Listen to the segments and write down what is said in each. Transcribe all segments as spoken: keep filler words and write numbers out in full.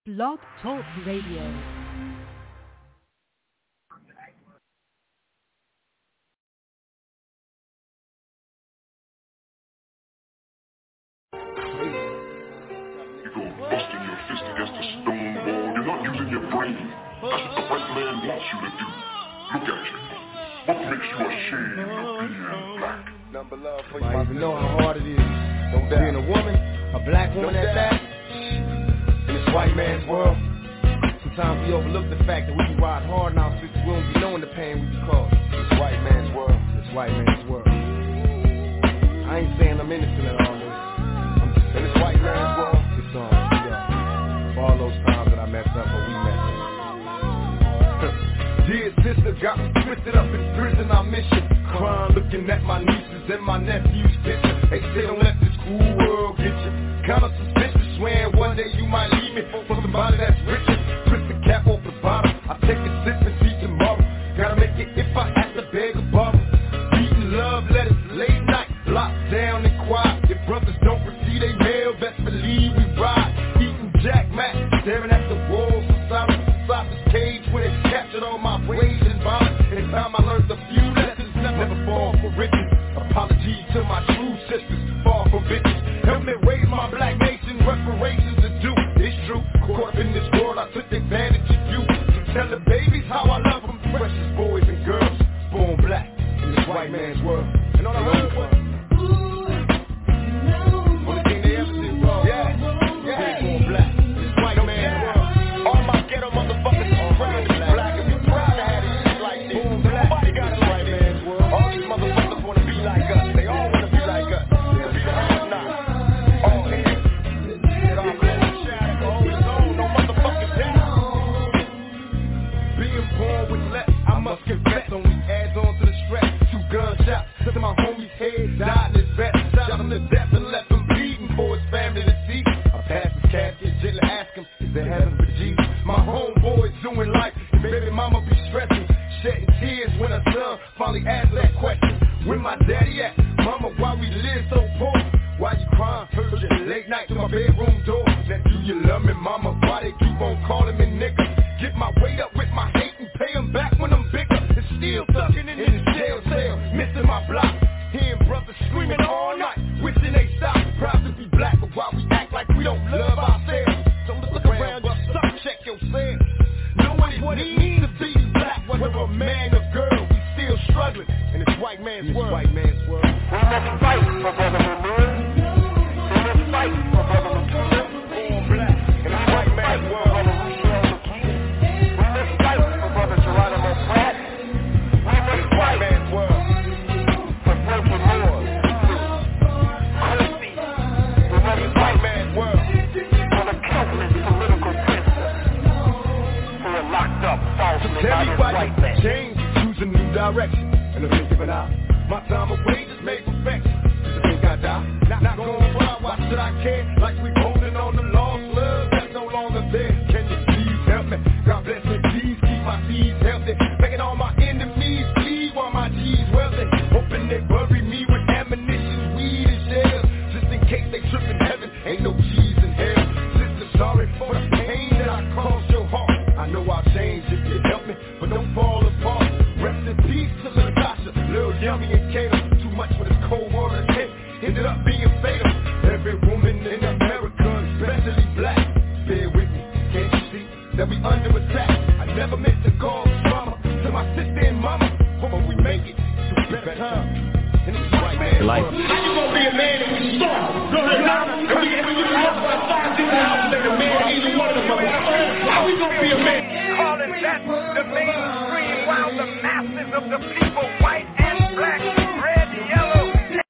Blog Talk Radio. Busting your fist against a stone wall. You're not using your brain. That's what the white man wants you to do. Look at you. What makes you ashamed of being black? Number love for you. I even know how hard it is. No doubt. Being a woman, a black woman no at that, in this white man's world. Sometimes we overlook the fact that we can ride hard now, so we won't be knowing the pain we be caused. This white man's world. This white man's world. I ain't saying I'm innocent at all this. I'm just in this white man's world. This song. All those times that I messed up or we messed up. Dear sister, got me twisted up in prison, I miss you. Crying, looking at my nieces and my nephews' picture. They say don't let this cool world get you. Kinda suspicious, swearing one day you might leave me for somebody that's richer. Twist the cap off the bottom, I take a sip and see tomorrow. Gotta make it if I have to beg a bottle. Beating love letters, late night, locked down and quiet. If brothers don't receive they mail, best believe we ride. Jack Mack, staring at the walls inside this cage where they captured all my rage and violence. In time I learned a few lessons, never fall for riches. Apologies to my true sisters, far from bitches. Help me raise my black nation, reparations to do. It's true, caught up in this world, I took advantage of you. So tell the babies how I love them, precious boys and girls, born black in this white man's world. And all I heard was, only thing they ever did wrong. Yeah, yeah, born black. To my homie's head, died in his bed, shot him to death and left him bleeding for his family to see. I passed his casket, gently ask him, is there heaven for Jesus? My homeboy's doing life, his baby mama be stressing, shedding tears when her son finally asked that question. Where my daddy at? Mama, why we live so poor? Why you crying? Heard you late night to my bedroom door. Now do you love me, mama? Why they keep on calling me nigga? Get my weight up with my hate and pay him back when I'm bigger. It's still sucking in his jail cell, missing my block. Hearing brothers screaming all night, wishing they stop. Proud to be black, but why we act like we don't love ourselves? So look around, just stop, check yourself. Know what it means to be black, whether a man or girl. We still struggling in this white man's world. White man's world. We must fight for brother Mahmoud. We must fight for brother Mahmoud. Born black in this white man's world. Tell me why you change, choose a new direction, and I'm thinking it out. My time away just made perfection. Does it think I die? Not, not going far, why should I care? Like we holding on to lost love that's no longer there. Can you please help me? God bless me, please keep my seeds healthy. Making all my enemies bleed while my G's wealthy. Hoping they bury me with ammunition, weed and shells. Just in case they trip in heaven, ain't no G's in hell. Sister, sorry for the pain that I caused your heart. I know I'll change if you help me, but don't fall apart. Rest in peace to Natasha, Lil Yummy and Kato. Too much for this cold war attempt, ended up being fatal. Every woman in America, especially black, bear with me, can't you see that we under attack? I never meant to cause drama to my sister and mama, but we make it to a better time. And it's right man. Life. How you gonna be a man if you start? Go ahead now. If we if we get up by five in the house, make a man either one of them. How we gonna be a man? Calling that the mainstream while the masses of the people, white and black, red, yellow.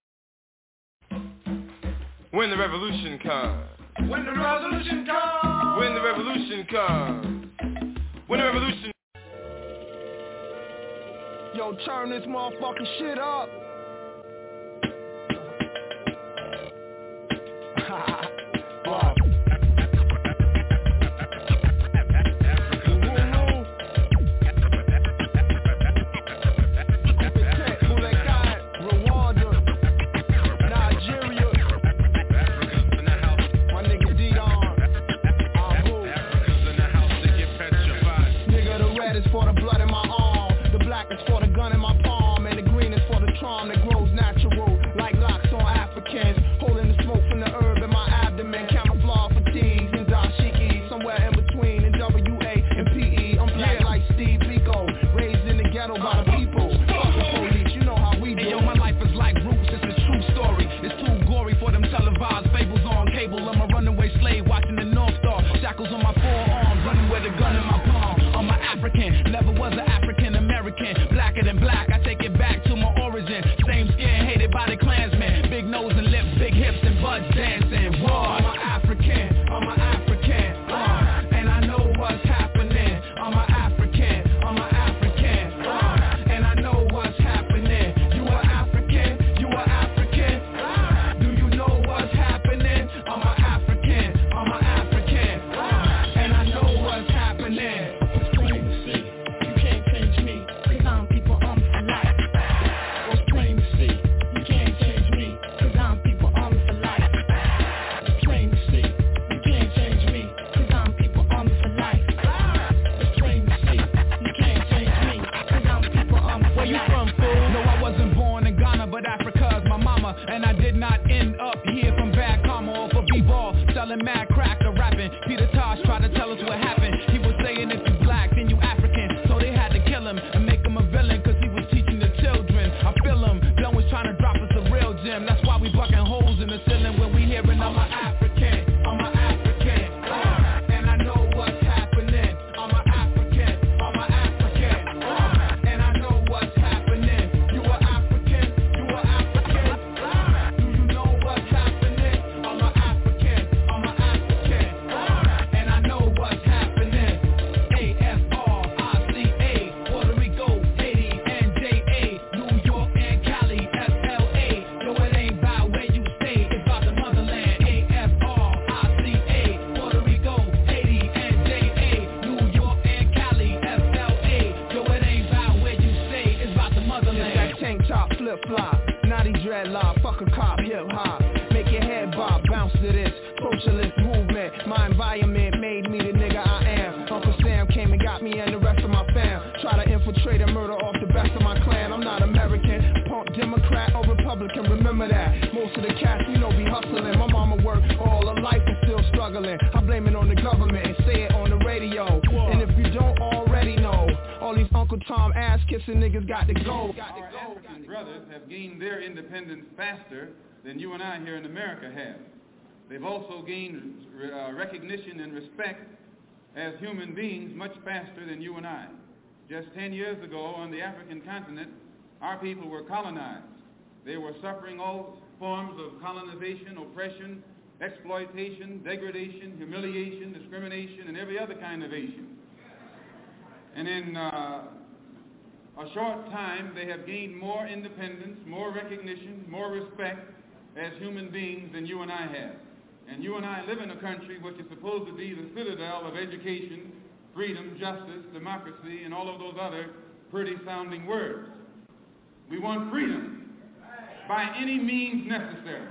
When the revolution comes. When the revolution comes. When the revolution comes. When the revolution. Yo, turn this motherfucking shit up. Wow. Nigeria. My nigga D-On. fly. Naughty dreadlock, fuck a cop, hip hop. Make your head bob, bounce to this socialist movement. My environment made me the nigga I am. Uncle Sam came and got me and the rest of my fam. Try to infiltrate and murder off the best of my clan. I'm not American, punk Democrat or Republican, remember that. Most of the cats, you know, be hustling. My mama worked all her life and still struggling. I blame it on the government and say it on the radio. And if you don't already know, all these Uncle Tom ass-kissing niggas got to go. Our African brothers have gained their independence faster than you and I here in America have. They've also gained uh, recognition and respect as human beings much faster than you and I. Just ten years ago on the African continent, our people were colonized. They were suffering all forms of colonization, oppression, exploitation, degradation, humiliation, discrimination, and every other kind of ation. And in uh, a short time, they have gained more independence, more recognition, more respect as human beings than you and I have. And you and I live in a country which is supposed to be the citadel of education, freedom, justice, democracy, and all of those other pretty sounding words. We want freedom by any means necessary.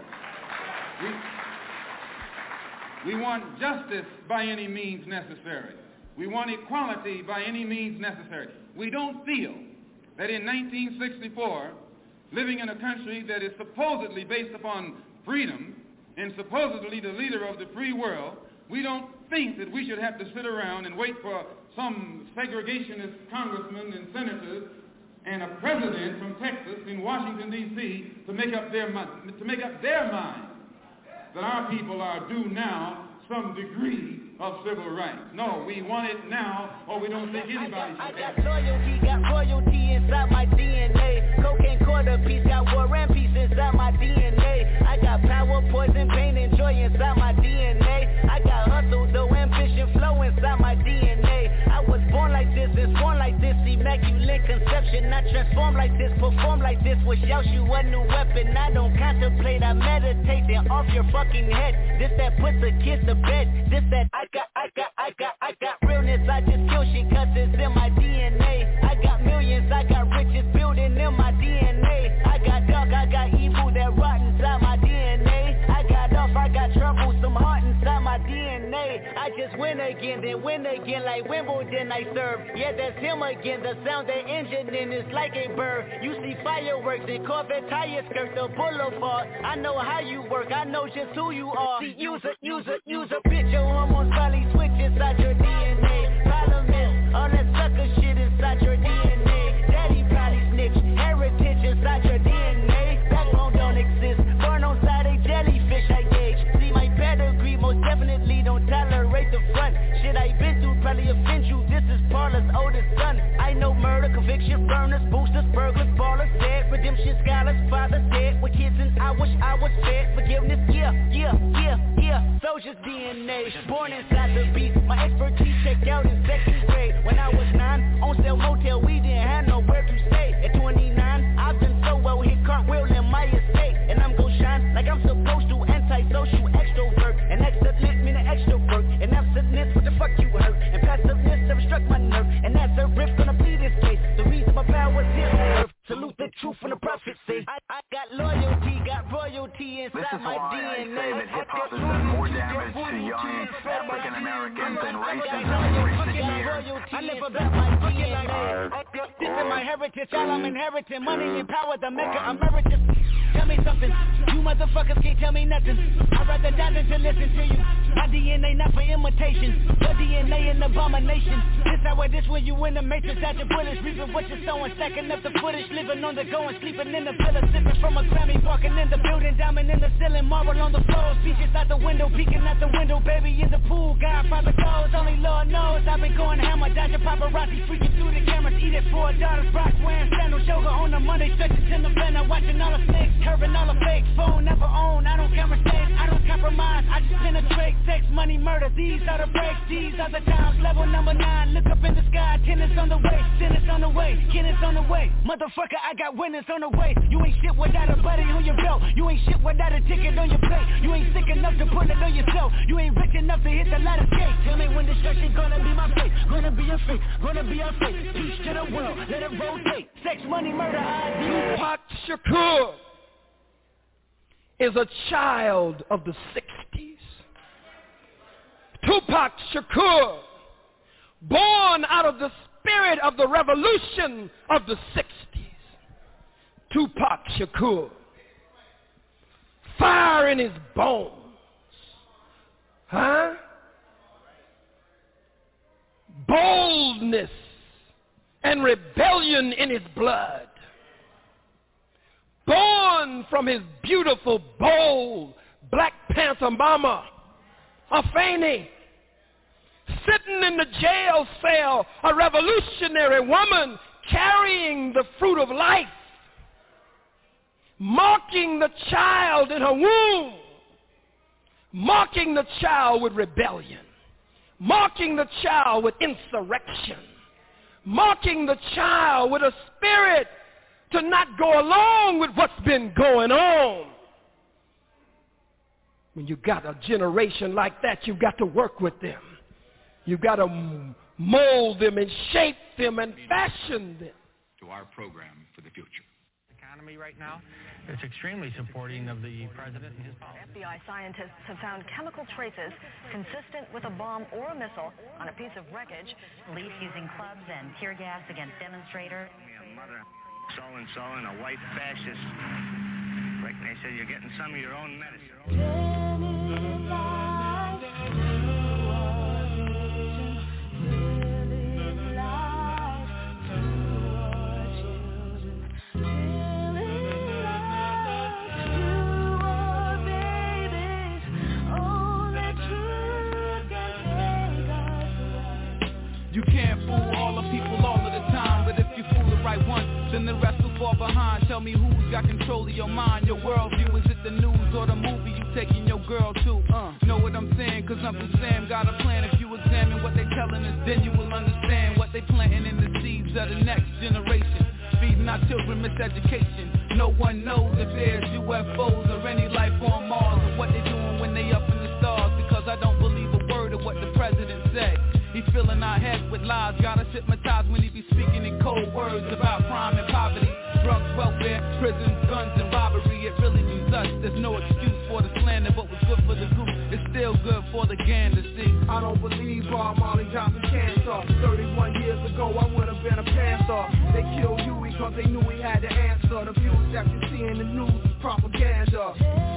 We, we want justice by any means necessary. We want equality by any means necessary. We don't feel that in nineteen sixty-four, living in a country that is supposedly based upon freedom and supposedly the leader of the free world, we don't think that we should have to sit around and wait for some segregationist congressmen and senators and a president from Texas in Washington, D C to make up their to make up their mind that our people are due now some degree of civil rights. No, we want it now, or we don't think anybody should. I got loyalty, got royalty inside my D N A. Cocaine quarter piece, got war and peace inside my D N A. I got power, poison, pain, and joy inside my D N A. I got hustle, though, ambition, flow inside my D N A. I was born like this, and born like this, immaculate conception. I transform like this, perform like this, which yells you a new weapon. I don't contemplate, I meditate, then off your fucking head. This that puts a kiss to bed. This that I got, I got, I got, I got realness. I just kill shit cause it's in my D N A. I got millions, I got riches building in my D N A. I got dark, I got evil that rot inside my D N A. I got off, I got trouble, some heart inside my D N A. I just win again, then win again like Wimbledon I serve. Yeah, that's him again, the sound that engine in is like a bird. You see fireworks and Corvette tires skirt the boulevard. I know how you work, I know just who you are. See, use a, use a, use a bitch, your hormones probably switch inside your D N A. Problem is, all that sucker shit inside your D N A. Daddy probably snitch, heritage inside your D N A. Backbone don't exist, born on side a jellyfish I gauge. See my pedigree, most definitely don't tolerate the front. Shit I been through probably offend you, this is Paula's oldest son. I know murder, conviction, burners, boosters, burglars, ballers, dead, redemption, scholars, fathers dead. With kids and I wish I was fed. Forgiveness, yeah, yeah, yeah, yeah. Soldier's D N A, born inside the beast. My expertise checked out in second grade. When I was nine, on sale motel, we didn't have nowhere to stay. At twenty-nine, I've done so well, hit cartwheel in my estate. And I'm gon' shine like I'm supposed to, anti-social extrovert. And excellent mean an extrovert. And absentness, what the fuck you hurt? And passiveness never struck my nerve. And that's a riff gonna be this case. The reason my power's here on earth. Salute the truth from the prophecy. I, I got loyalty, got royalty inside my D N A. This is why I say that hip-hop has done more damage to young African Americans than racism in recent years. I never got my D N A. This is my heritage, all I'm inheriting. Money and power, the maker emeritus. Tell me something, you motherfuckers can't tell me nothing. I'd rather die than to listen to you. My D N A not for imitation, your D N A an abomination. This how it is when you in the matrix, out your bullets, reaping what you're sowing, stacking up the footage, living on the go and sleeping in the pillar, sipping from a Grammy, walking in the building, diamond in the ceiling, marble on the floor, speeches out the window, peeking out the window, baby in the pool, God, private goes, only Lord knows. I've been going hammer, dodging paparazzi, freaking through the cameras, eat it for a daughter's Brock, wearing sandals, yoga on a Monday, stretching to the banner, watching all the snakes, curving all the fake, phone never own, I don't camera stage, I don't compromise, I just penetrate, sex, money, murder, these are the breaks, these are the times, level number nine, look up in the sky, tennis on the way, tennis on the way, tennis on the way, motherfucker, I got winners on the way, you ain't shit without a buddy on your belt, you ain't shit without a ticket on your plate, you ain't sick enough to put it on yourself, you ain't rich enough to hit the ladder skate, tell me when this Especially gonna be my fate, gonna be a fate, gonna be a fate. Peace to the world, let it rotate. Sex, money, murder, I D. Tupac Shakur is a child of the sixties. Tupac Shakur, born out of the spirit of the revolution of the sixties. Tupac Shakur, fire in his bones. Huh? Boldness and rebellion in his blood. Born from his beautiful, bold Black Panther mama, Afeni, sitting in the jail cell, a revolutionary woman carrying the fruit of life, marking the child in her womb, marking the child with rebellion, marking the child with insurrection, marking the child with a spirit to not go along with what's been going on. When you got a generation like that, you've got to work with them. You've got to mold them and shape them and fashion them. To our program for the future. Economy right now, it's extremely supporting of the president and his policy. F B I scientists have found chemical traces consistent with a bomb or a missile on a piece of wreckage. Police using clubs and tear gas against demonstrators. Mother, so-and-so and a white fascist. Like they said, you're getting some of your own medicine. You can't fool all the people all of the time, but if you fool the right one, then the rest will fall behind. Tell me who's got control of your mind, your worldview. Is it the news or the movie you taking your girl to? Uh, know what I'm saying? Cause Uncle Sam got a plan. If you examine what they telling us, then you will understand what they planting in the seeds of the next generation. Feeding our children miseducation. No one knows if there's U F Os or any life on Mars, or what they doing when they up in the stars. Because I don't believe a word of what the president say. He filling our heads with lies, got us hypnotized when he be speaking in cold words about crime and poverty, drugs, welfare, prisons, guns, and robbery. It really means us. There's no excuse for the slander, but what's good for the goose is still good for the gander. See, I don't believe Bob Marley Johnson cancer. thirty-one years ago, I would have been a panther. They killed you because they knew he had the answer. The views that you see in the news is propaganda.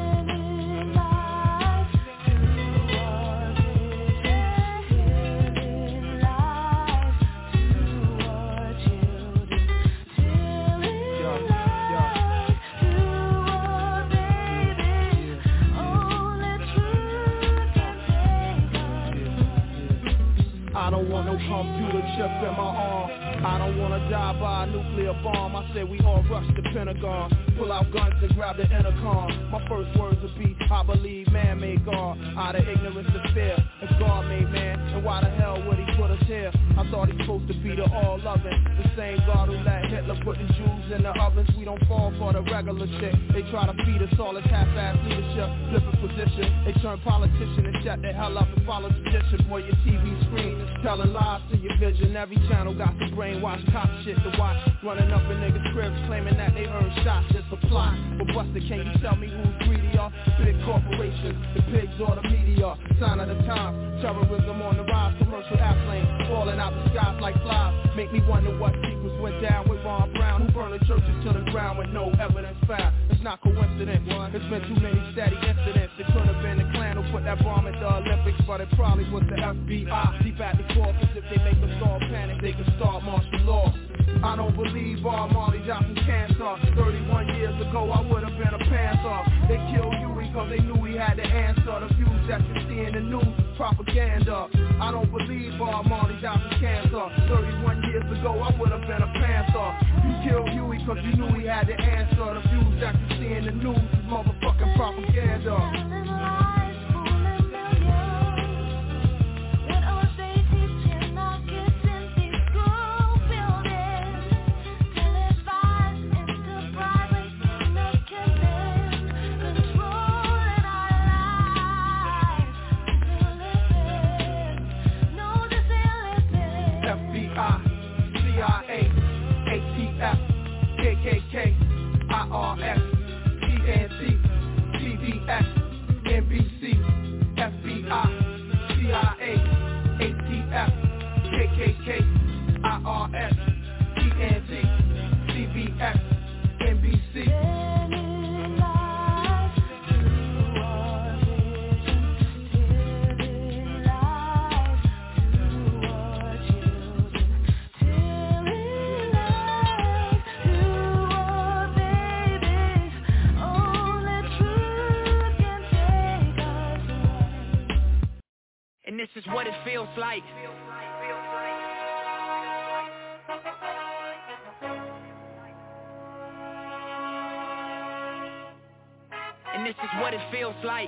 I don't want no computer chip in my arm. I don't want to die by a nuclear bomb. I said we all rush the Pentagon, pull out guns and grab the intercom. My first words would be, I believe man made God out of ignorance and fear. If God made man, then why the hell would he put us here? I thought he's supposed to be the all-loving, the same God who let Hitler put the Jews in the ovens. We don't fall for the regular shit. They try to feed us all this half-ass leadership, flipping position. They turn politician and shut the hell up and follow tradition. Boy, your T V screen is telling lies to your vision. Every channel got the brainwash cop shit to watch. Running up in niggas' cribs claiming that they earn shots. It's a plot. But Buster, can you tell me who's greedier? The big corporations, the pigs or the media? Sign of the times, terrorism on the rise. Commercial airplanes falling out the skies like flies. Make me wonder what secrets went down with Ron Brown, who burned the churches to the ground with no evidence found. It's not coincidence. There's been too many steady incidents. It could have been the Klan who put that bomb at the Olympics, but it probably was the F B I. Deep at the core, cause if they make us all panic, they can start martial law. I don't believe Bob Marley Johnson cancer. thirty-one years ago, I would have been a panther. They killed you because they knew he had the answer. The views that you see in the news is propaganda. I don't believe Bob Marley Johnson cancer. thirty-one years ago, I would have been a panther. You killed Huey because you knew he had the answer. The views that you see in the news is motherfucking propaganda. No like. And this is what it feels like.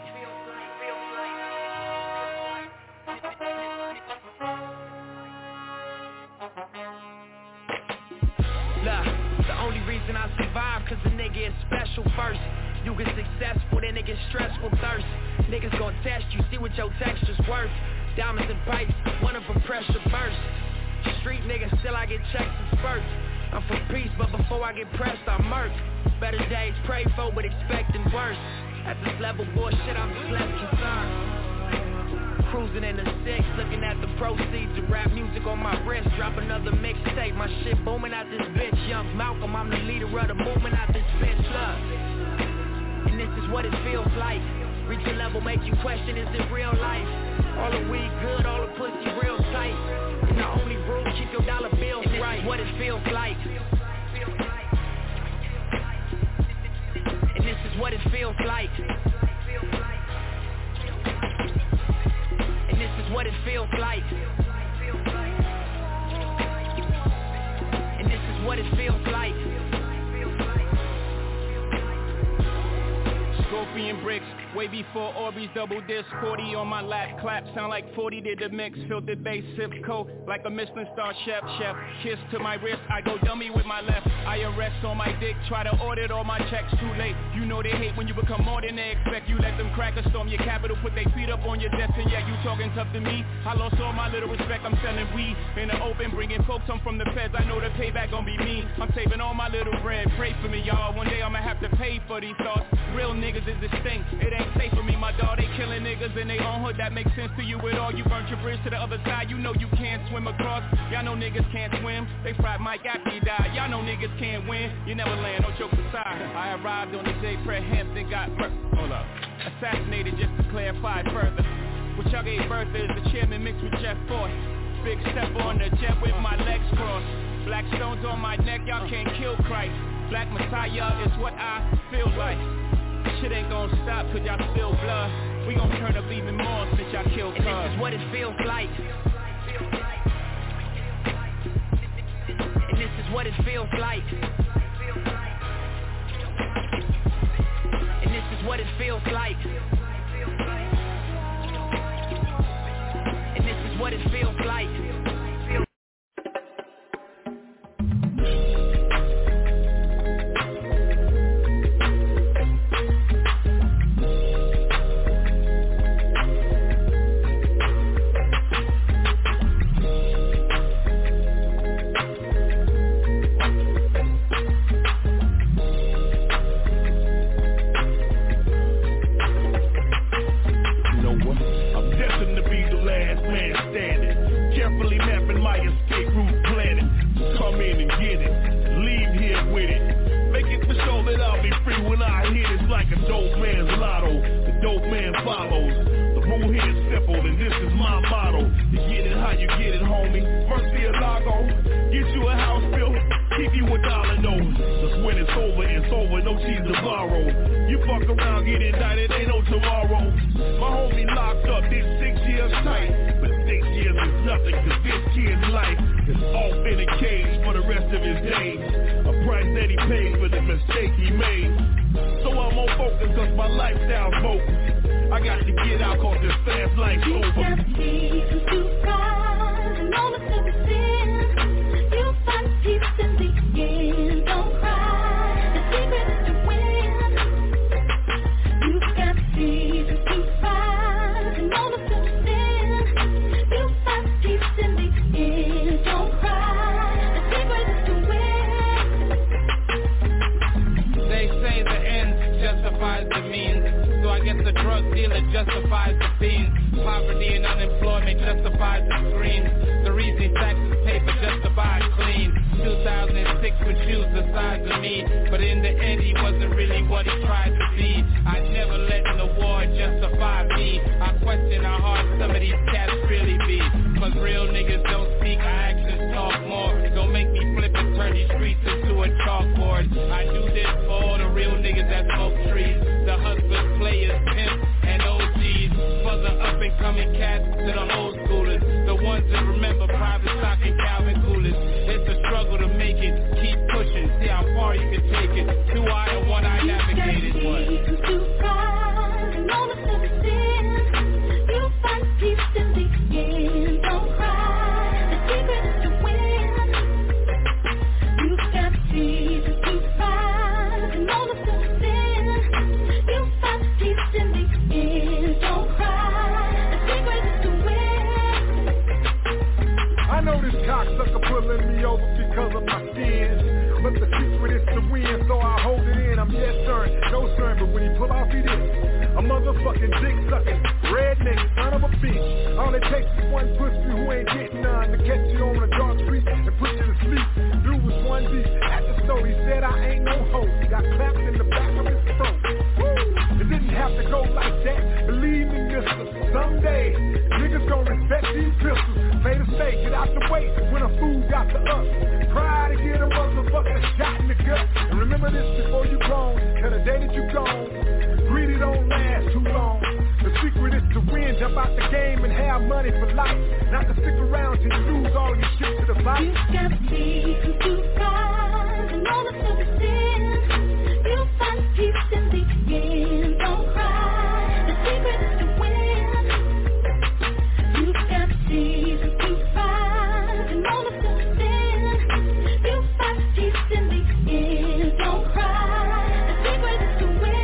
Look, the only reason I survive cause the nigga is special first. You get successful, then it gets stressful thirst. Niggas gon' test you, see what your texture's worth. Diamonds and pipes, one of them pressure burst. Street nigga, still I get checks and spurts. I'm for peace, but before I get pressed, I murk. Better days pray for, but expecting worse. At this level, bullshit, I'm just less concerned. Cruising in the six, looking at the proceeds of rap music on my wrist. Drop another mixtape, my shit booming out this bitch. Young Malcolm, I'm the leader of the movement out this bitch. Look, and this is what it feels like. Reach a level, make you question, is it real life? All the weed good, all the pussy real tight. And the only rule, keep your dollar bills and right. This is what it feels like. And this is what it feels like. And this is what it feels like. And this is what it feels like. Scorpion bricks, way before Orbeez double disc. Forty on my lap, clap, sound like forty did the mix. Filtered bass, sip coat, like a Michelin star chef. Chef, kiss to my wrist, I go dummy with my left. I arrest on my dick, try to audit all my checks. Too late, you know they hate when you become more than they expect. You let them crack a storm your capital, put their feet up on your desk. And yeah, you talking tough to me, I lost all my little respect. I'm selling weed in the open, bringing folks home from the feds. I know the payback gon' be mean. I'm saving all my little bread, pray for me y'all. One day I'ma have to pay for these thoughts. Real niggas is distinct, it ain't safe for me, my dog. They killing niggas in their own hood, that makes sense to you at all. You burnt your bridge to the other side, you know you can't swim across. Y'all know niggas can't swim, they fried Mike after he died. Y'all know niggas can't win, you never land, no jokes aside. I arrived on the day Fred Hampton got murdered, hold up, assassinated just to clarify further. What y'all gave birth is the chairman mixed with Jeff Ford. Big step on the jet with my legs crossed. Black stones on my neck, y'all can't kill Christ. Black Messiah is what I feel like. Shit ain't gon' stop cause y'all still blood. We gon' turn up even more since y'all killed cuz. And this is what it feels like. And this is what it feels like. And this is what it feels like. And this is what it feels like. The hustlers, players, pimps, and O Gs. for the up and coming cats to the old schoolers, the ones that remember Private Stock and Calvin Coolidge. It's a struggle to make it, keep pushing, see how far you can take it. Two eye and one eye navigated what? You find peace in the end, don't cry. The secret is to win. You've got Jesus to find, and all of the sin. You find peace in the end, don't cry. The secret is to win. I know this cocksucker pulling me over because of my sins, but the secret is to win, so I hold it in. I'm yes sir, no sir, but when he pull off he did. A motherfucking dick-sucking redneck son of a bitch. All it takes is one pussy who ain't getting none to catch you on a dark street and put you to sleep. Dude was one deep at the store. He said I ain't no hoe. He got clapped in the back of his throat. Woo! It didn't have to go like that. Believe me, mister. Someday niggas gon' respect these pistols. Pay the stake, get out the way when a fool got to us. Try to get a motherfucker shot in the gut. And remember this before you grown, till the day that you gone. Greedy don't last too long. The secret is to win, jump out the game and have money for life. Not to stick around till you lose all your shit to the fight. You got peace to find, and all of the sin. You'll find peace in the end, don't cry. The secret is to win. You've got peace to find, and all of the sin. You'll find peace in the end, don't cry. The secret is to win.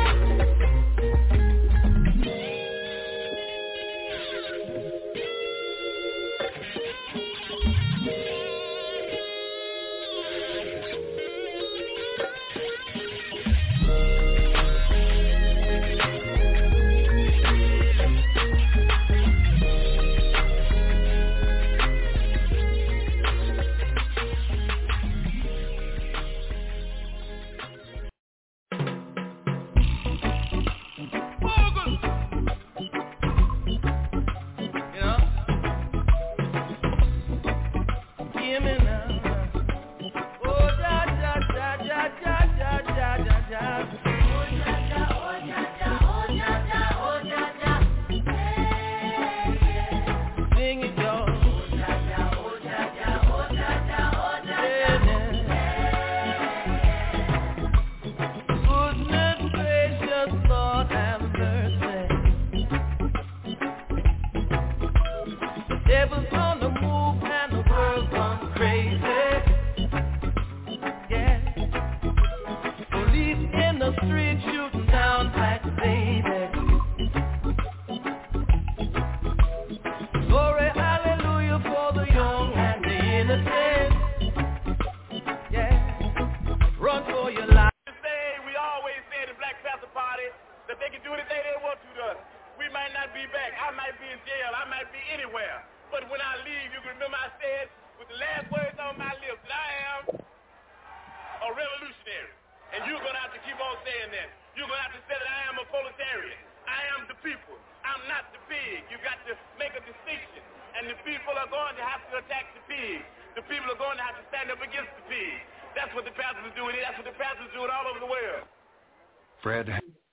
Fred.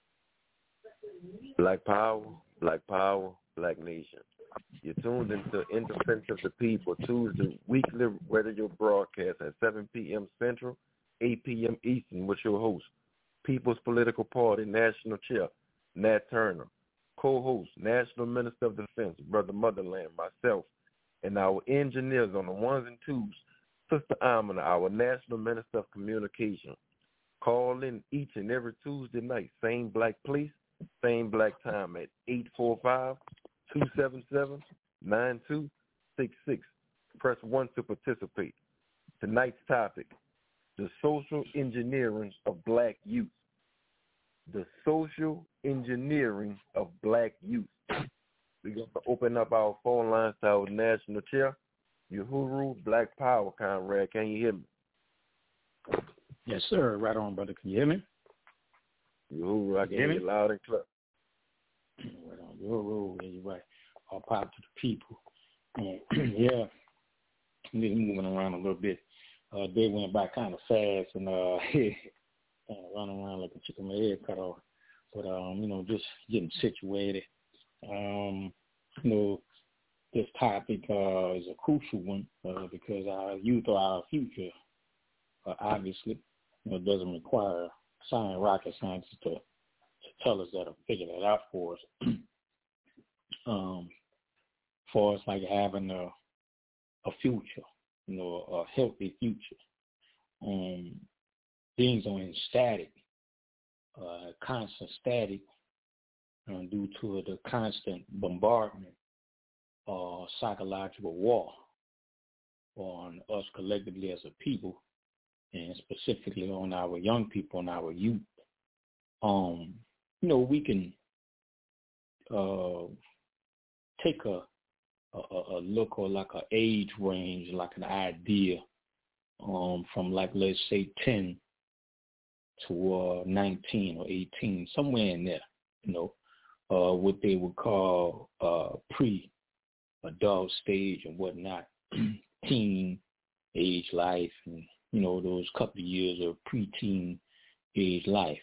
Black Power, Black Power, Black Nation. You're tuned into In Defense of the People, Tuesday weekly radio broadcast at seven p.m. Central, eight p.m. Eastern with your host, People's Political Party National Chair, Nat Turner, co-host, National Minister of Defense, Brother Motherland, myself, and our engineers on the ones and twos, Sister Amina, our National Minister of Communication. Call in each and every Tuesday night, same black place, same black time at eight four five, two seven seven, nine two six six. Press one to participate. Tonight's topic, the social engineering of black youth. The social engineering of black youth. We're going to open up our phone lines to our national chair, Uhuru Black Power, Conrad. Can you hear me? Yes, sir. Right on, brother. Can you hear me? Uhuru, I can hear you loud and clear. Right on. Uhuru, you're right. All power to the people. Uh, yeah. I'm just moving around a little bit. Uh, day went by kind of fast and uh, uh, running around like a chicken with my head cut off. But, um, you know, just getting situated. Um, you know, this topic uh, is a crucial one uh, because our youth are our future. Uh, obviously, you know, it doesn't require science, rocket scientists to, to tell us that or figure that out for us. um, for us, like having a a future, you know, a healthy future. Um, things are in static, uh, constant static, uh, due to the constant bombardment or uh, psychological war on us collectively as a people, and specifically on our young people and our youth. Um, you know, we can uh, take a, a, a look or like an age range, like an idea um, from like, let's say ten to uh, nineteen or eighteen, somewhere in there, you know, uh, what they would call uh, pre-adult stage and whatnot, teen age life, and, you know, those couple of years of preteen age life.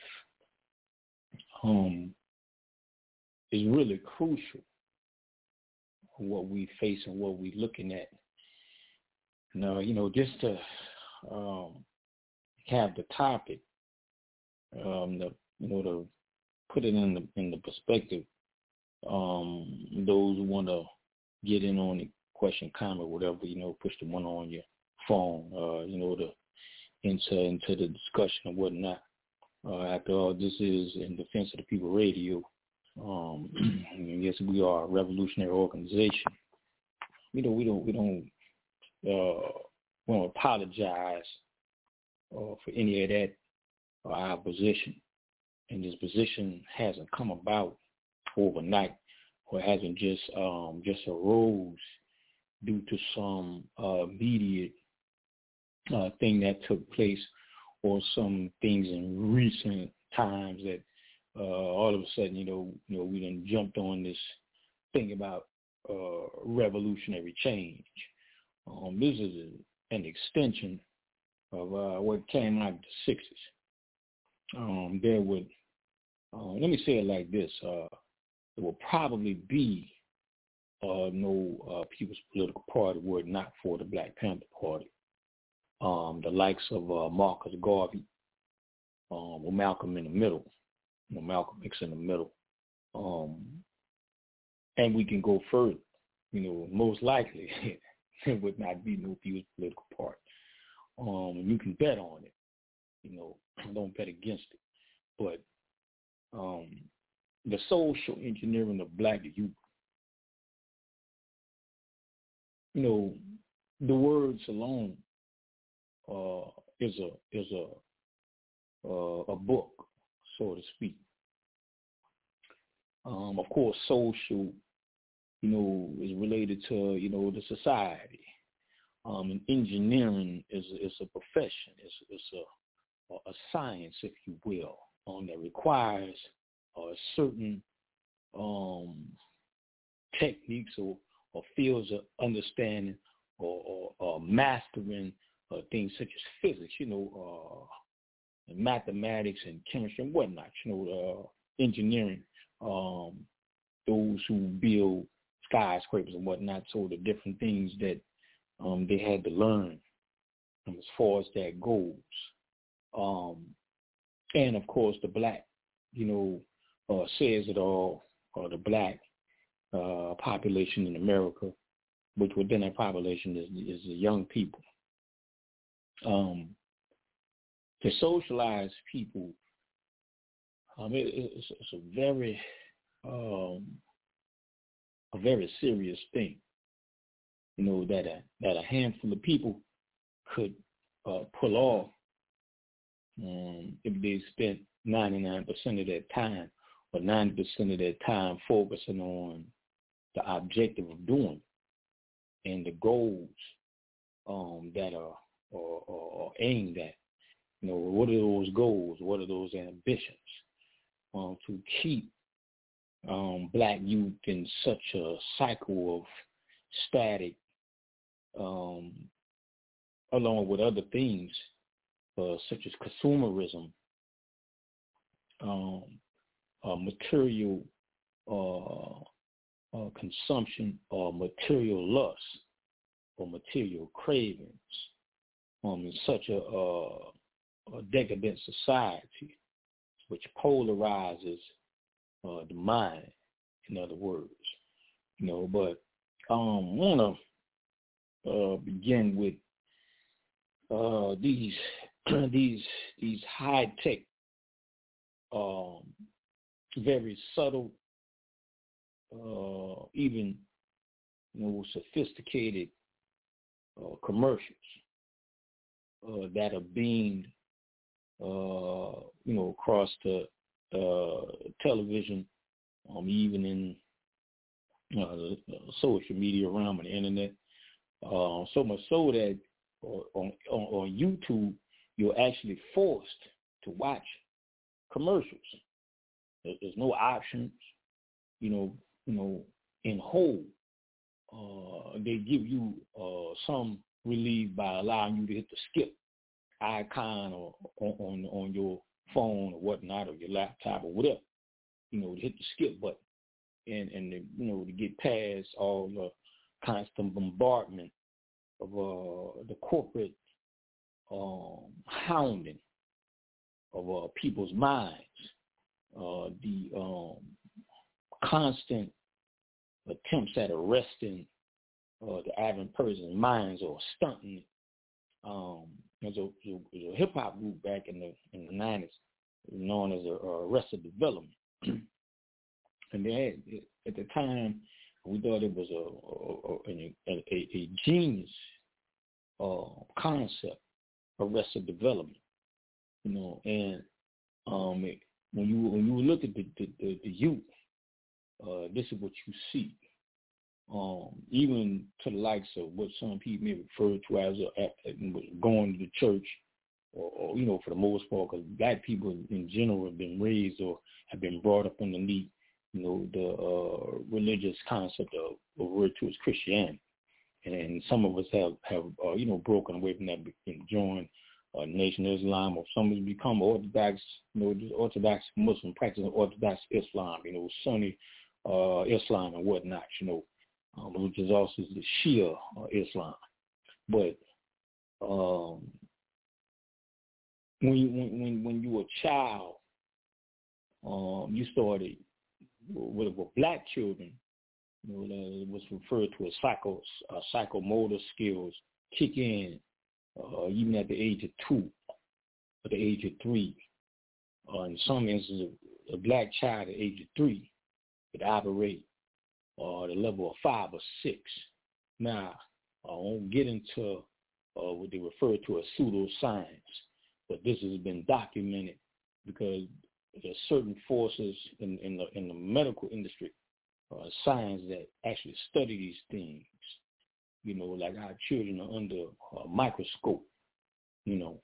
Um, is really crucial for what we face and what we're looking at. Now, you know, just to um, have the topic, um, the, you know, to put it in the in the perspective, um, those who want to get in on the question, comment, whatever, you know, push the one on your phone, uh, you know, to enter into the discussion and whatnot. Uh, after all, this is In Defense of the People Radio. Um, yes, we are a revolutionary organization. You know, we don't we don't uh, want to apologize uh, for any of that, uh, our position. And this position hasn't come about overnight, or hasn't just um, just arose due to some uh, immediate uh, thing that took place, or some things in recent times that uh, all of a sudden, you know, you know, we done jumped on this thing about uh, revolutionary change. Um, this is a, an extension of uh, what came out of the sixties. Um, there would, uh, let me say it like this, uh, there will probably be uh, no uh, People's Political Party were it not for the Black Panther Party. Um, the likes of uh, Marcus Garvey, um, or Malcolm in the middle, you know, Malcolm X in the middle. Um, and we can go further. You know, most likely there would not be no People's Political Party. Um, and you can bet on it. You know, don't bet against it. But um, the social engineering of black youth, you know, the words alone uh, is a is a uh, a book, so to speak. Um, of course, social, you know, is related to, you know, the society. Um, and engineering is is a profession. It's it's a a science, if you will, um, that requires uh, certain um, techniques or, or fields of understanding or, or, or mastering uh, things such as physics, you know, uh, and mathematics and chemistry and whatnot, you know, uh, engineering, um, those who build skyscrapers and whatnot, so the different things that um, they had to learn um, as far as that goes. Um, and, of course, the black, you know, uh, says it all, or the black uh, population in America, which within that population is, is the young people. Um, to socialize people, um, it, it's, it's a very, um, a very serious thing. You know, that a, that a handful of people could uh, pull off um, if they spent ninety-nine percent of their time or ninety percent of their time focusing on the objective of doing and the goals um, that are, are, are aimed at. You know, what are those goals? What are those ambitions? Um, to keep um, black youth in such a cycle of static, um, along with other things uh, such as consumerism, um, uh, material uh, uh, consumption or material lust or material cravings um, in such a, uh, a decadent society, which polarizes uh, the mind, in other words. You know, but um, I want to uh, begin with uh, these these these high tech, um, very subtle, uh, even you know, sophisticated uh, commercials uh, that are being uh, you know across the uh, television, um, even in uh, the social media realm and the internet. Uh, so much so that uh, on, on on YouTube you're actually forced to watch commercials. There's no options, you know, you know, in whole. Uh, they give you uh, some relief by allowing you to hit the skip icon or on, on on your phone or whatnot, or your laptop or whatever, you know, to hit the skip button and and to, you know, to get past all the constant bombardment of uh, the corporate um, hounding of uh, people's minds. Uh, the um, constant attempts at arresting uh, the average person's minds or stunting it. Um, there's a, there's a hip hop group back in the in the nineties known as a, a Arrested Development, and they had, at the time we thought it was a a, a, a, a genius uh, concept, Arrested Development, you know, and um. It, When you when you look at the the, the, the youth, uh, this is what you see. Um, even to the likes of what some people may refer to as a, a, going to the church, or, or you know, for the most part, because black people in general have been raised or have been brought up underneath, you know, the uh, religious concept of referred to as Christianity, and, and some of us have have uh, you know broken away from that and joined Uh, Nation Islam, or some have become Orthodox, you know, Orthodox Muslim, practicing Orthodox Islam, you know, Sunni uh, Islam and whatnot, you know, um, which is also the Shia uh, Islam. But um, when you when, when when you were a child, um, you started with, with black children, you know, it was referred to as psycho uh, psychomotor skills kick in. Uh, even at the age of two, at the age of three. Uh, in some instances, a black child at the age of three could operate uh, at a level of five or six. Now, I won't get into uh, what they refer to as pseudoscience, but this has been documented because there's certain forces in, in, the, in the medical industry, uh, science that actually study these things. You know, like our children are under a microscope, you know,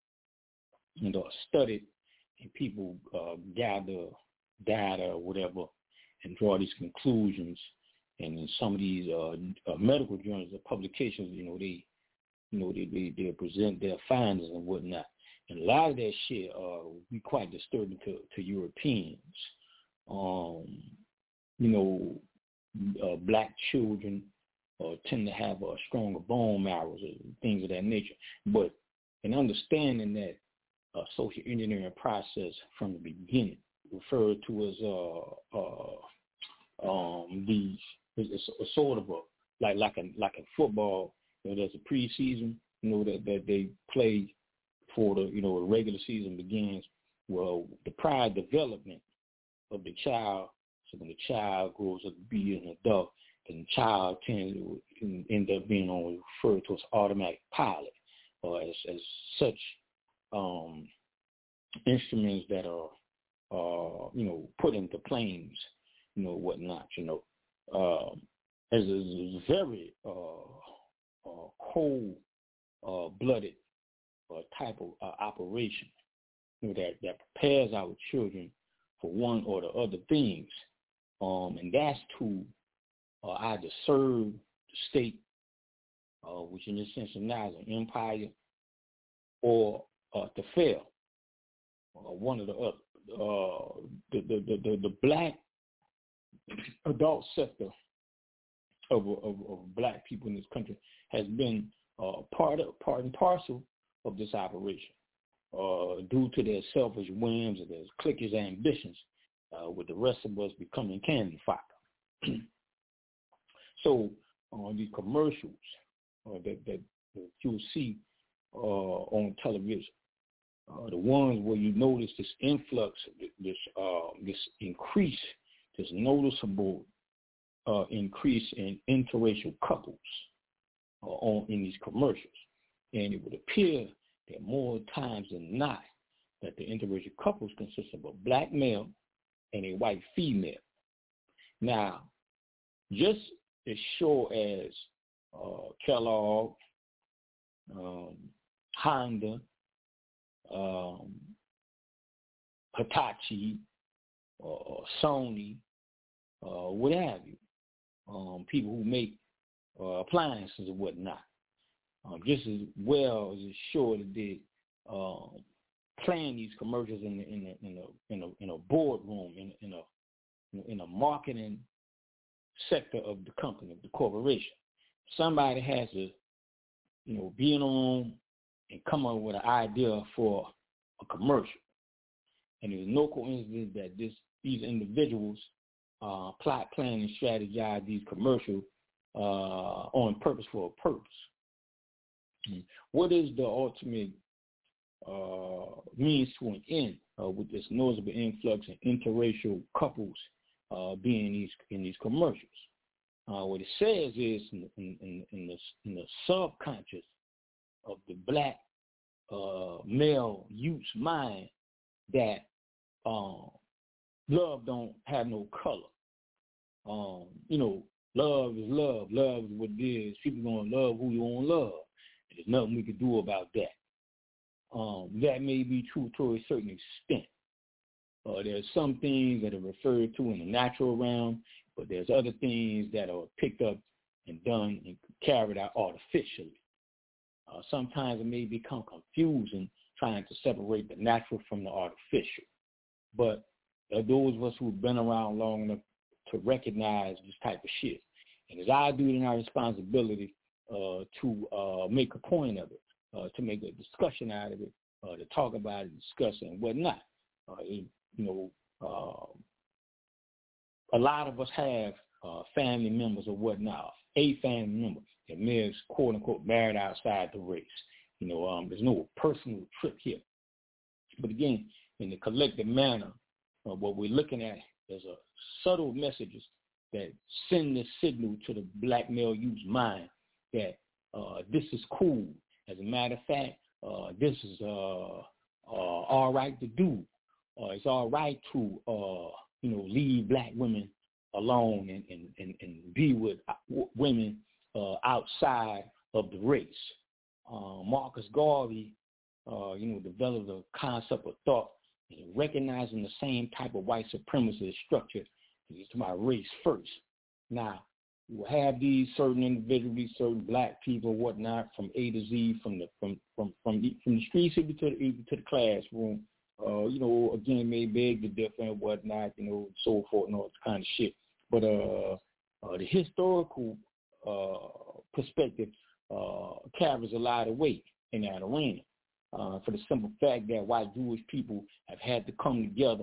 and are studied, and people uh, gather data or whatever and draw these conclusions. And in some of these uh, uh, medical journals or publications, you know, they, you know, they, they they present their findings and whatnot. And a lot of that shit uh, would be quite disturbing to, to Europeans. Um, you know, uh, black children Uh, tend to have uh, stronger bone marrows or things of that nature. But in understanding that uh, social engineering process from the beginning, referred to as uh, uh, um, these, it's a sort of a like like a like in football, you know, there's a preseason, you know, that, that they play before the you know the regular season begins. Well, the prior development of the child, so when the child grows up to be an adult, and the child tends to end up being on referred to as automatic pilot, or as, as such um, instruments that are, uh, you know, put into planes, you know, whatnot, you know. Um, as a very uh, uh, cold-blooded uh, type of uh, operation, you know, that, that prepares our children for one or the other things, um, and that's to Uh, either serve the state, uh, which in this sense of now is an empire, or uh, to fail, uh, one or the other. Uh, the, the, the, the, the black adult sector of, of, of black people in this country has been uh, part of, part and parcel of this operation, uh, due to their selfish whims and their cliquish ambitions, uh, with the rest of us becoming candy fodder. So uh, the commercials uh, that, that, that you'll see uh, on television, uh, the ones where you notice this influx, this uh, this increase, this noticeable uh, increase in interracial couples uh, on in these commercials, and it would appear that more times than not that the interracial couples consist of a black male and a white female. Now, just as sure as uh, Kellogg, um, Honda, um, Hitachi, uh, Sony, uh, what have you, um, people who make uh, appliances and whatnot, um, just as well as it's sure that they um, playing these commercials in the, in the, in a in a in a boardroom, in in a in a marketing sector of the company, of the corporation. Somebody has to, you know, be in a room and come up with an idea for a commercial. And there's no coincidence that this these individuals uh, plot, plan, and strategize these commercials uh, on purpose for a purpose. Mm-hmm. What is the ultimate uh, means to an end uh, with this noticeable influx of interracial couples uh, being in these in these commercials? Uh, what it says is in, in, in, the, in the subconscious of the black uh, male youth's mind that um, love don't have no color. Um, you know, love is love. Love is what it is. People gonna love who you want to love. There's nothing we can do about that. Um, that may be true to a certain extent. Uh, there's some things that are referred to in the natural realm, but there's other things that are picked up and done and carried out artificially. Uh, sometimes it may become confusing trying to separate the natural from the artificial. But uh, those of us who've been around long enough to recognize this type of shit. And it's our duty and our responsibility uh, to uh, make a point of it, uh, to make a discussion out of it, uh, to talk about it, discuss it, and whatnot. Uh, it, you know, uh, a lot of us have uh, family members or whatnot, a family member that lives, quote unquote, married outside the race. You know, um, there's no personal trip here. But again, in the collective manner, uh, what we're looking at is a subtle messages that send this signal to the black male youth's mind that uh, this is cool. As a matter of fact, uh, this is uh, uh, all right to do. Uh, it's all right to, uh, you know, leave black women alone and, and, and, and be with women uh, outside of the race. Uh, Marcus Garvey, uh, you know, developed a concept of thought, recognizing the same type of white supremacist structure. It's my race first. Now, you have these certain individuals, these certain black people, whatnot, from A to Z, from the from from from the, from the streets to the to the classroom. Uh, you know, again, it may beg the different and whatnot, you know, so forth and all that kind of shit. But uh, uh, the historical uh, perspective uh, carries a lot of weight in that arena. Uh, for the simple fact that white Jewish people have had to come together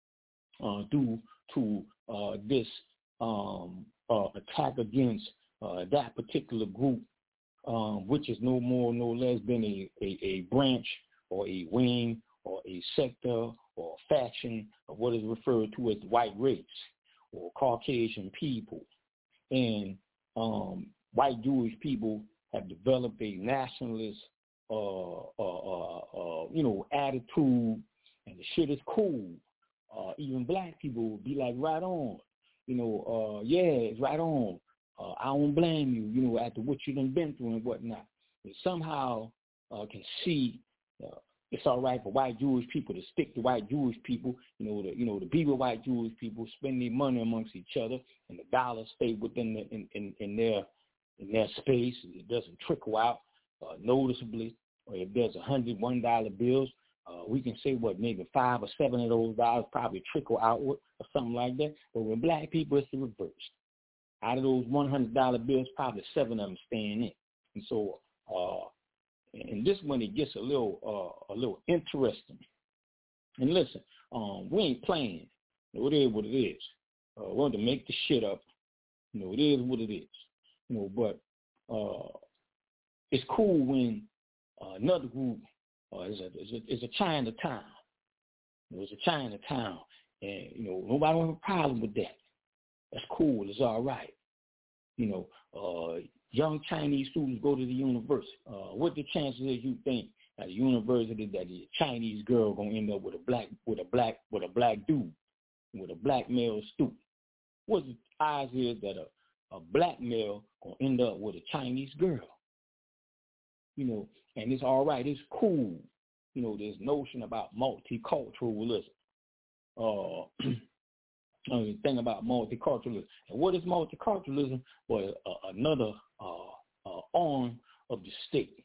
uh, due to uh, this um, uh, attack against uh, that particular group, um, which is no more, no less than a, a, a branch or a wing or a sector or a faction of what is referred to as the white race or Caucasian people. And um, white Jewish people have developed a nationalist Uh, uh, uh, uh, you know, attitude, and the shit is cool. Uh, even black people will be like, right on. You know, uh, yeah, it's right on. Uh, I don't blame you, you know, after what you done been through and whatnot. They somehow uh, can see uh, it's all right for white Jewish people to stick to white Jewish people, you know, to, you know, to be with white Jewish people, spend their money amongst each other, and the dollars stay within the, in, in, in their in their space. It doesn't trickle out uh, noticeably. Or if there's a hundred one dollar bills, uh, we can say what maybe five or seven of those dollars probably trickle outward or something like that. But with black people, it's the reverse. Out of those one hundred dollar bills, probably seven of them staying in. And so, uh, and this one, it gets a little, uh, a little interesting. And listen, um, we ain't playing. You know, it is what it is. Uh, we want to make the shit up. You know, it is what it is. You know, but uh, it's cool when uh, another group uh, is a is a, is a Chinatown. You know, it's a Chinatown, and you know nobody has a problem with that. That's cool. It's all right. You know, uh, young Chinese students go to the university. Uh, what the chances is you think at a university that a Chinese girl gonna end up with a black with a black with a black dude, with a black male student? What's the odds is that a, a black male gonna end up with a Chinese girl? You know, and it's all right. It's cool. You know, this notion about multiculturalism. Uh, the thing about multiculturalism. And what is multiculturalism? Well, uh, another uh, uh, arm of the state.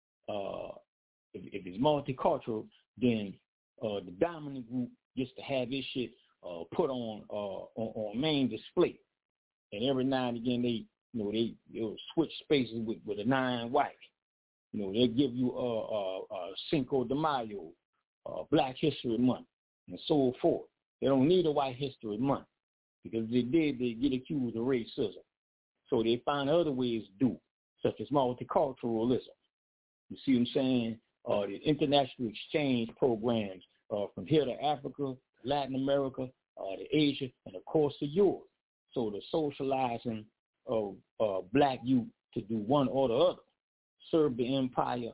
Uh, if, if it's multicultural, then uh, the dominant group gets to have this shit uh, put on, uh, on on main display. And every now and again, they you know they they'll switch spaces with, with a nine white. You know, they give you uh, uh, uh, Cinco de Mayo, uh, Black History Month, and so forth. They don't need a White History Month because if they did, they get accused of racism. So they find other ways to do, such as multiculturalism. You see what I'm saying? Uh, the international exchange programs uh, from here to Africa, Latin America, uh, to Asia, and of course to Europe. So the socializing of uh, black youth to do one or the other, serve the empire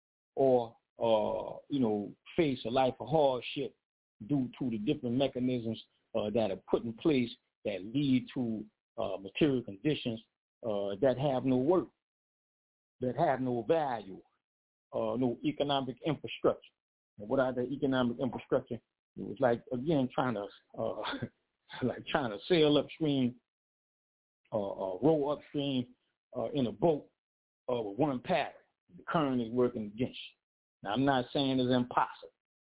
or, uh, you know, face a life of hardship due to the different mechanisms uh, that are put in place that lead to uh, material conditions uh, that have no worth, that have no value, uh, no economic infrastructure. And what are the economic infrastructure? It was like, again, trying to, uh, like trying to sail upstream, uh, uh, row upstream uh, in a boat uh, with one paddle. The current is working against you. Now, I'm not saying it's impossible,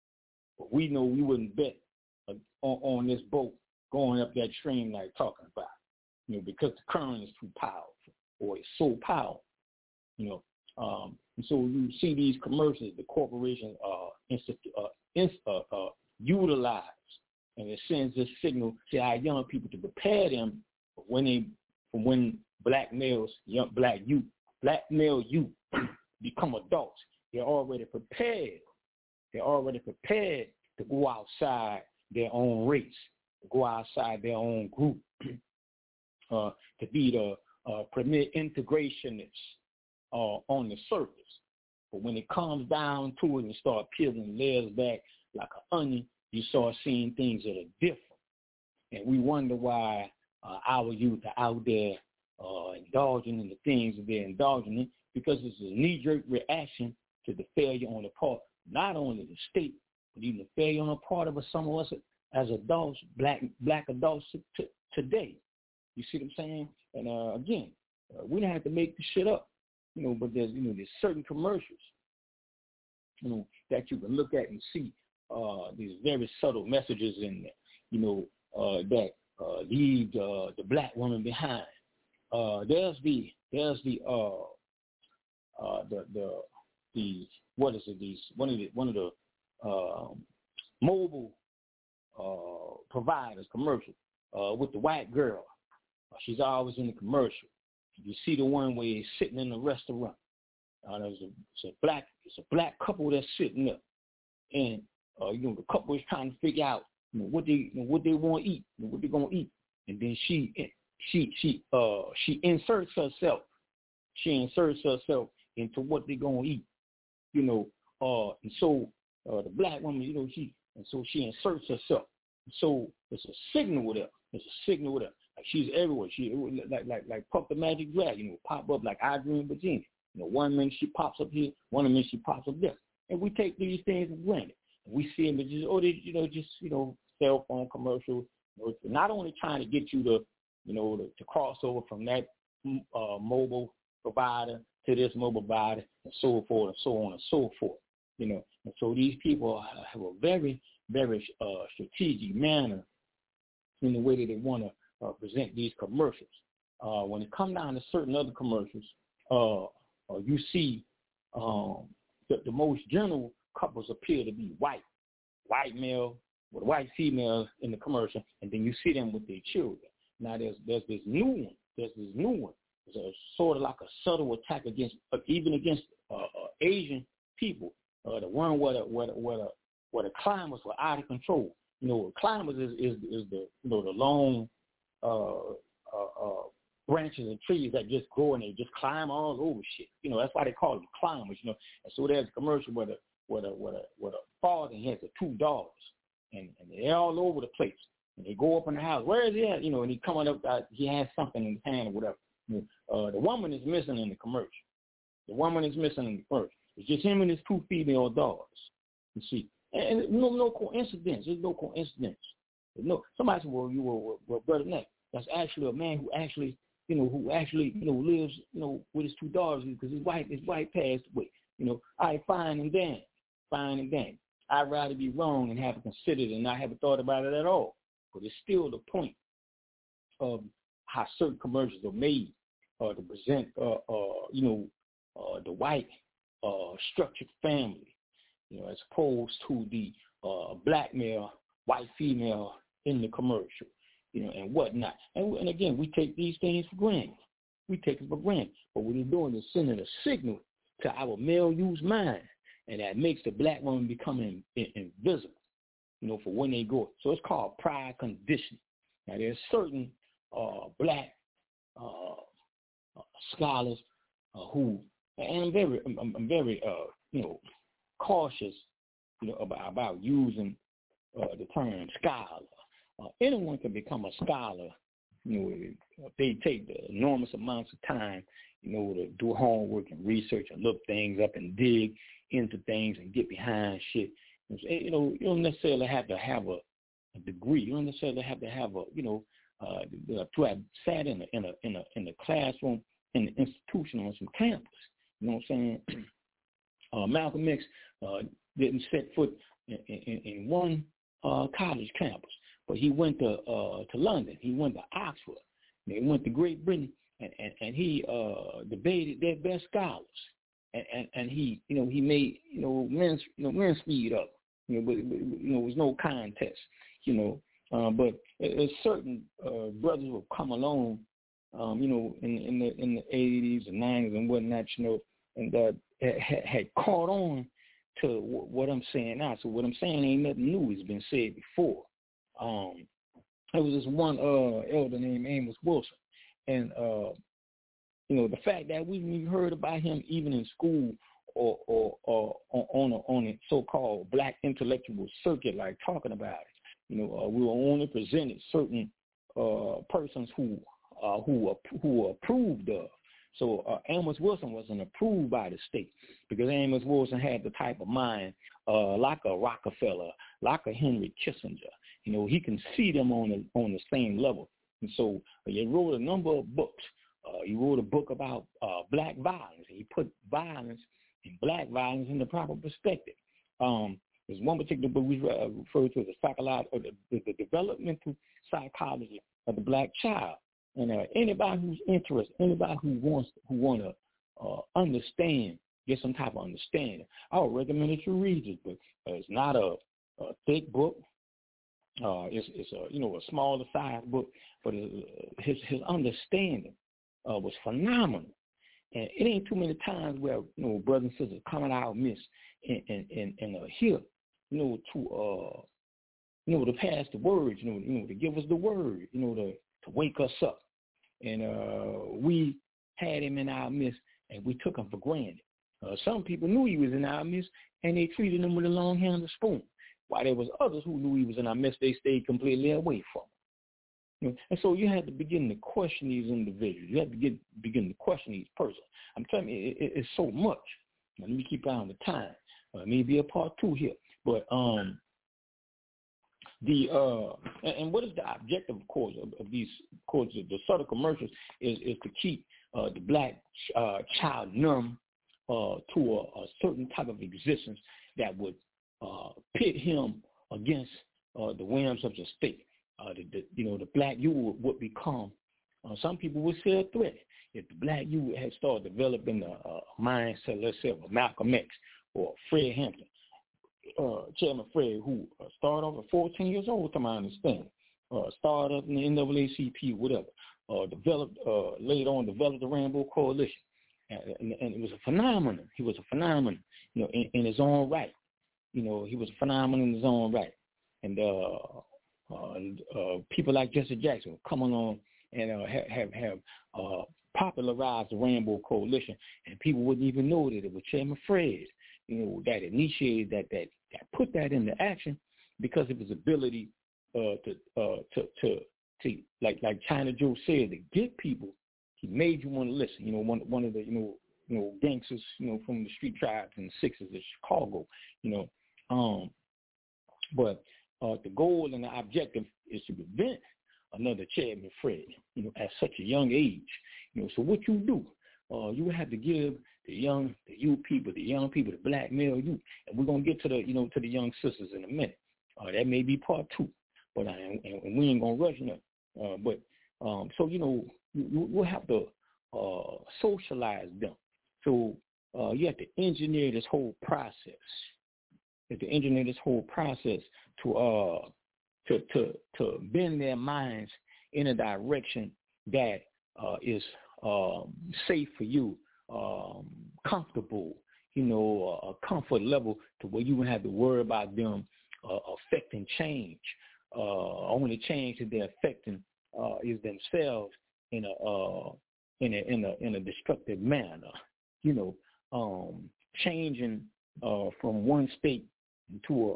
but we know we wouldn't bet uh, on, on this boat going up that stream like talking about, you know, because the current is too powerful, or it's so powerful, you know. Um, and so you see these commercials, the corporations uh, inst- uh, inst- uh, uh, utilize, and it sends this signal to our young people to prepare them for when they, for when black males, young black youth, black male youth become adults. They're already prepared. They're already prepared to go outside their own race, to go outside their own group, uh, to be the uh, premier integrationists uh, on the surface. But when it comes down to it and start peeling layers back like an onion, you start seeing things that are different. And we wonder why uh, our youth are out there uh, indulging in the things that they're indulging in, because it's a knee-jerk reaction to the failure on the part, not only the state, but even the failure on the part of some of us as adults, black black adults t- today. You see what I'm saying? And uh, again, uh, we don't have to make this shit up, you know. But there's you know there's certain commercials, you know, that you can look at and see uh, these very subtle messages in there, you know, uh, that uh, leave uh, the black woman behind. Uh, there's the there's the uh, uh, the the the what is it? These one of the one of the uh, mobile uh, providers commercial uh, with the white girl. Uh, she's always in the commercial. You see the one where he's sitting in the restaurant. Uh, there's a, it's a black it's a black couple that's sitting up, and uh, you know the couple is trying to figure out you know, what they you know, what they want to eat, you know, what they're gonna eat, and then she she she uh she inserts herself. She inserts herself into what they're gonna eat, you know. Uh, and so uh, the black woman, you know, she and so she inserts herself. So it's a signal with her. It's a signal with her. Like she's everywhere. She like like like Puff the Magic Dragon, you know, pop up like Adrienne Virginia. You know, one minute she pops up here, one minute she pops up there, and we take these things for granted. And we see them as just oh, they you know just you know cell phone commercials. You know, not only trying to get you to you know to, to cross over from that uh, mobile provider to this mobile provider and so forth and so on and so forth. You know, and so these people have a very very uh, strategic manner in the way that they want to uh, present these commercials. uh, when it comes down to certain other commercials, uh, uh, you see um, the, the most general couples appear to be white, white male with white females in the commercial, and then you see them with their children. Now there's there's this new one. There's this new one. It's a, sort of like a subtle attack against, uh, even against uh, uh, Asian people. Uh, the one where the where the, where the where the climbers were out of control. You know, climbers is, is is the you know the long uh, uh, uh, branches and trees that just grow and they just climb all over shit. You know, that's why they call them climbers. You know, and so there's a commercial where the where the where the, where the father has the two daughters, and, and they're all over the place. And they go up in the house. Where is he at? You know, and he coming up. Uh, he has something in his hand or whatever. You know, uh, the woman is missing in the commercial. The woman is missing in the commercial. It's just him and his two female daughters. You see, and, and no, no coincidence. There's no coincidence. There's no. Somebody said, "Well, you were well, well, brother Neck. That's actually a man who actually, you know, who actually, you know, lives, you know, with his two daughters because his wife, his wife passed away. You know, I fine and damn, fine and damn. I'd rather be wrong and have it considered and not have thought about it at all. But it's still the point of how certain commercials are made uh, to present, uh, uh, you know, uh, the white uh, structured family, you know, as opposed to the uh, black male, white female in the commercial, you know, and whatnot. And, and again, we take these things for granted. We take it for granted. But what we're doing is sending a signal to our male-use mind, and that makes the black woman become in, in, invisible, you know, for when they go. So it's called prior conditioning. Now, there's certain uh, black uh, uh, scholars uh, who, and I'm very, I'm, I'm very, uh, you know, cautious, you know, about, about using uh, the term scholar. Uh, anyone can become a scholar, you know, if they take the enormous amounts of time, you know, to do homework and research and look things up and dig into things and get behind shit. You know, you don't necessarily have to have a, a degree. You don't necessarily have to have a, you know, uh, to have sat in a in a in a in a classroom in the institution on some campus. You know what I'm saying? Uh, Malcolm X uh, didn't set foot in, in, in one uh, college campus, but he went to uh, to London. He went to Oxford. He went to Great Britain, and and, and he uh, debated their best scholars. And, and, and he, you know, he made, you know, men's, you know, men's speed up, you know, but, but you know, it was no contest, you know, uh, but there's certain uh, brothers who have come along, um, you know, in in the in the eighties and nineties and whatnot, you know, and uh, had, had caught on to w- what I'm saying now. So what I'm saying ain't nothing new; it's been said before. Um, there was this one uh, elder named Amos Wilson, and uh, you know, the fact that we even heard about him even in school or or, or on a, on a so-called black intellectual circuit, like talking about it. You know, uh, we were only presented certain uh, persons who uh, who who were approved of. So uh, Amos Wilson wasn't approved by the state because Amos Wilson had the type of mind uh, like a Rockefeller, like a Henry Kissinger. You know, he can see them on the on the same level. And so uh, he wrote a number of books. Uh, he wrote a book about uh, black violence. He put violence and black violence in the proper perspective. Um, there's one particular book we uh, refer to as the, psycholo- or the, the, the developmental psychology of the black child. And uh, anybody who's interested, anybody who wants who want to uh, understand, get some type of understanding, I would recommend that you read this book. Uh, it's not a, a thick book. Uh, it's, it's a you know a smaller size book, but it, his his understanding Uh, was phenomenal, and it ain't too many times where you know brothers and sisters coming out miss and and and, and uh, here, you know, to uh, you know, to pass the words, you know, you know, to give us the word, you know, to to wake us up, and uh, we had him in our midst, and we took him for granted. Uh, some people knew he was in our midst, and they treated him with a long-handled spoon. While there was others who knew he was in our midst, they stayed completely away from him. You know, and so you had to begin to question these individuals. You had to get, begin to question these persons. I'm telling you, it, it, it's so much. Now, let me keep on the time. Uh, maybe a part two here. But um, the uh, and, and what is the objective, of course, of, of these, of course, the, the subtle commercials is, is to keep uh, the black uh, child numb uh, to a, a certain type of existence that would uh, pit him against uh, the whims of the state. Uh, the, the, you know, the black you would, would become Uh, some people would say a threat. If the black youth had started developing a, a mindset, let's say, of Malcolm X or Fred Hampton, uh, Chairman Fred, who uh, started off at fourteen years old, to my understanding, uh, started up in the N double A C P, whatever, uh, developed, uh, later on developed the Rainbow Coalition. And, and, and it was a phenomenon. He was a phenomenon, you know, in, in his own right. You know, he was a phenomenon in his own right. And uh, uh, uh, people like Jesse Jackson coming on and uh, have have, have uh, popularized the Rainbow Coalition, and people wouldn't even know that it was Chairman Fred, you know, that initiated that, that, that put that into action because of his ability uh, to, uh, to to to like like China Joe said, to get people. He made you want to listen. You know, one one of the you know you know gangsters you know from the street tribes and sixes of Chicago. You know, um, but uh, the goal and the objective is to prevent another Chairman Fred. You know, at such a young age. You know, so what you do, uh, you have to give the young, the youth people, the young people, the black male youth, and we're gonna get to the you know to the young sisters in a minute. Uh, that may be part two, but I, and, and we ain't gonna rush nothing. Uh, but um, so you know. You, we'll have to uh, socialize them. So uh, you have to engineer this whole process. You have to engineer this whole process to uh, to to to bend their minds in a direction that uh, is um, safe for you, um, comfortable. You know, a comfort level to where you won't have to worry about them uh, affecting change. Uh, only change that they're affecting uh, is themselves. In a uh, in a in a in a destructive manner, you know, um, changing uh, from one state to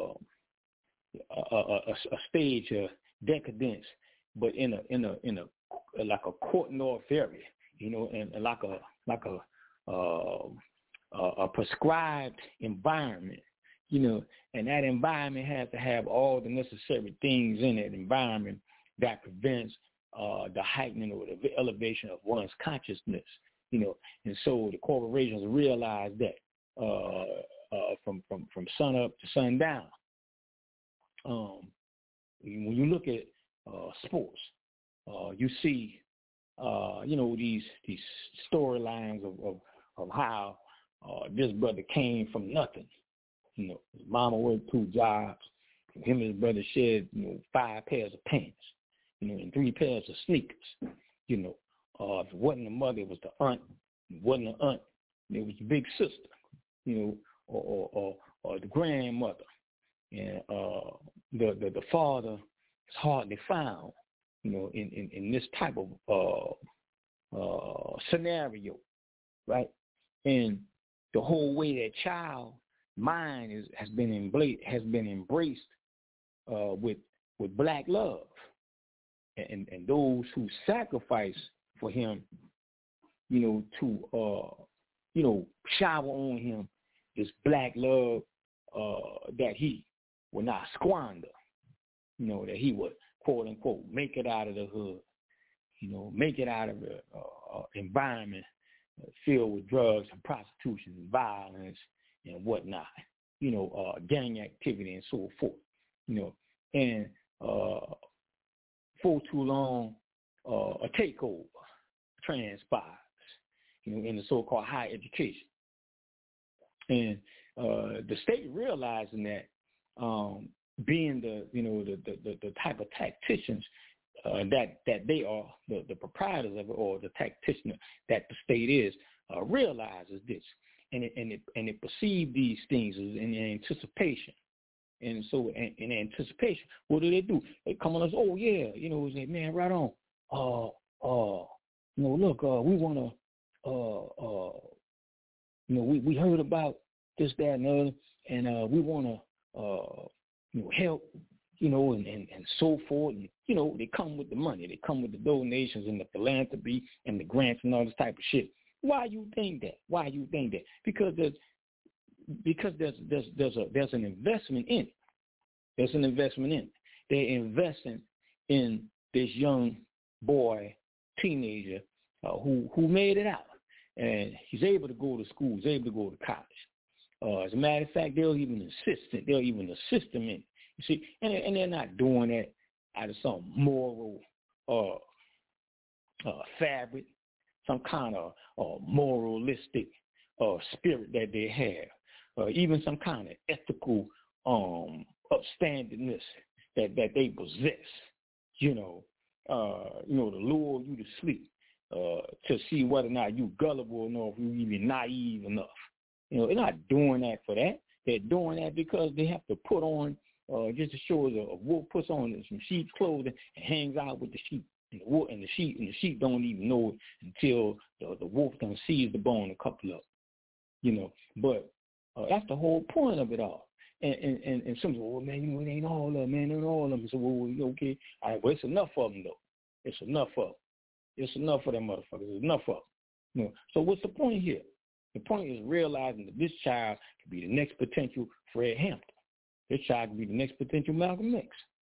a, a, a, a stage of decadence, but in a in a in a like a court north area, you know, and, and like a like a uh, a prescribed environment, you know, and that environment has to have all the necessary things in that environment that prevents Uh, the heightening or the elevation of one's consciousness, you know, and so the corporations realize that uh, uh, from from from sun up to sundown. Um, when you look at uh, sports, uh, you see, uh, you know, these these storylines of, of of how uh, this brother came from nothing. You know, his mama worked two jobs, him and his brother shared, you know, five pairs of pants. You know, and three pairs of sneakers. You know, uh, if it wasn't the mother, it was the aunt. If it wasn't the aunt, it was the big sister. You know, or or, or, or the grandmother. And uh, the, the the father is hardly found. You know, in, in, in this type of uh, uh, scenario, right? And the whole way that child mind is has been embla- has been embraced uh, with with black love. And, and those who sacrifice for him, you know, to, uh, you know, shower on him this black love uh, that he will not squander, you know, that he would, quote unquote, make it out of the hood, you know, make it out of the uh, environment filled with drugs and prostitution and violence and whatnot, you know, uh, gang activity and so forth, you know, and uh, for too long, uh, a takeover transpires, you know, in the so-called higher education. And uh, the state realizing that, um, being the, you know, the, the, the type of tacticians uh, that, that they are, the, the proprietors of it, or the tactician that the state is, uh, realizes this. And it, and it, and it perceives these things as in anticipation. And so in, in anticipation, what do they do? They come on us, oh, yeah, you know, say, man, right on. Uh, uh, you know, look, uh, we want to, uh, uh, you know, we, we heard about this, that, and the other, and uh, we want to, uh, you know, help, you know, and, and, and so forth. And, you know, they come with the money. They come with the donations and the philanthropy and the grants and all this type of shit. Why you think that? Why you think that? Because there's Because there's there's there's a there's an investment in it. There's an investment in it. They're investing in this young boy, teenager, uh, who who made it out, and he's able to go to school. He's able to go to college. Uh, as a matter of fact, they'll even assist it. They'll even assist him in it. You see, and and they're not doing that out of some moral uh, uh, fabric, some kind of uh, moralistic uh, spirit that they have, uh, even some kind of ethical um, upstandingness that, that they possess, you know, uh, you know, to lure you to sleep, uh, to see whether or not you gullible enough, you even naive enough. You know, they're not doing that for that. They're doing that because they have to put on, uh, just to show a, a wolf puts on some sheep's clothing and hangs out with the sheep. And the wolf and the sheep and the sheep don't even know it until the, the wolf done sees the bone and couple up. You know, but uh, that's the whole point of it all. And and, and, and some say, well, man, you know, it ain't all of them, man, it ain't all of them. So, well, okay, all right, well, it's enough of them, though. It's enough of them. It's enough of them motherfuckers. It's enough of them. You know, so what's the point here? The point is realizing that this child could be the next potential Fred Hampton. This child could be the next potential Malcolm X.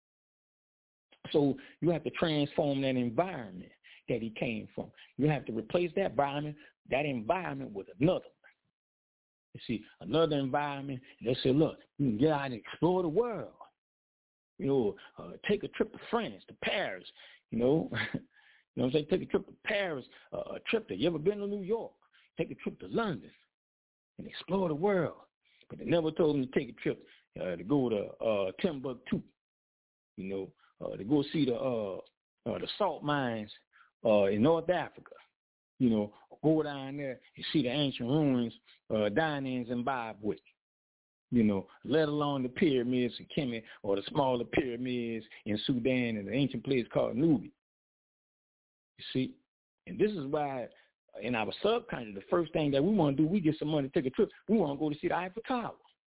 So you have to transform that environment that he came from. You have to replace that environment, that environment with another one. You see, another environment, and they say, look, you can get out and explore the world. You know, uh, take a trip to France, to Paris, you know. You know what I'm saying? Take a trip to Paris, uh, a trip to, you ever been to New York? Take a trip to London and explore the world. But they never told him to take a trip uh, to go to uh, Timbuktu, you know, uh, to go see the uh, uh, the salt mines uh, in North Africa, you know, go down there and see the ancient ruins uh, down in Zimbabwe, you know, let alone the pyramids in Kemet or the smaller pyramids in Sudan and the ancient place called Nubia. You see? And this is why in our subconscious, the first thing that we want to do, we get some money to take a trip. We want to go to see the Eiffel Tower.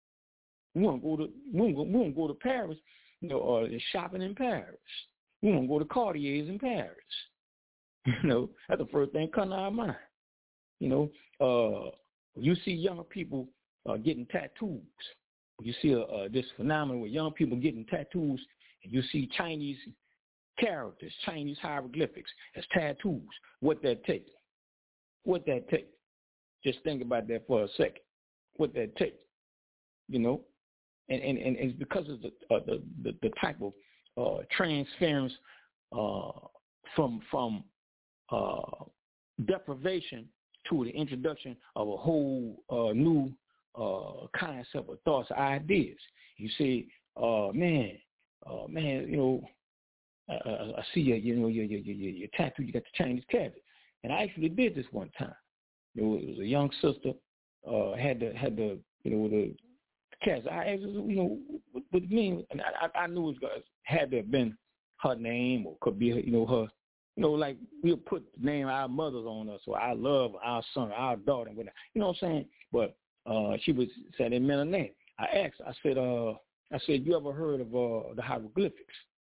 We want to go to we want to go, we want to go to Paris, you know, or shopping in Paris. We want to go to Cartier's in Paris. You know, that's the first thing coming to our mind. You know, uh, you see young people uh, getting tattoos. You see uh, uh, this phenomenon with young people getting tattoos, and you see Chinese characters, Chinese hieroglyphics as tattoos. What that take? What that take? Just think about that for a second. What that take? You know, and and, and it's because of the, uh, the the the type of uh, transference uh, from from uh, deprivation to the introduction of a whole uh, new uh, concept of thoughts, ideas. You say, uh, man, uh, man, you know, I, I, I see your, you know, your your your your tattoo. You got the Chinese cabbage. And I actually did this one time. It was, it was a young sister uh, had the had the you know the cats. I asked, you know, what, what me, and I, I knew it was, had to have been her name or could be you know her, you know, like we'll put the name of our mothers on us or our love, our son, our daughter, and whatnot. You know what I'm saying? But uh, she was said it meant a name. I asked. I said, uh, I said, you ever heard of uh, the hieroglyphics?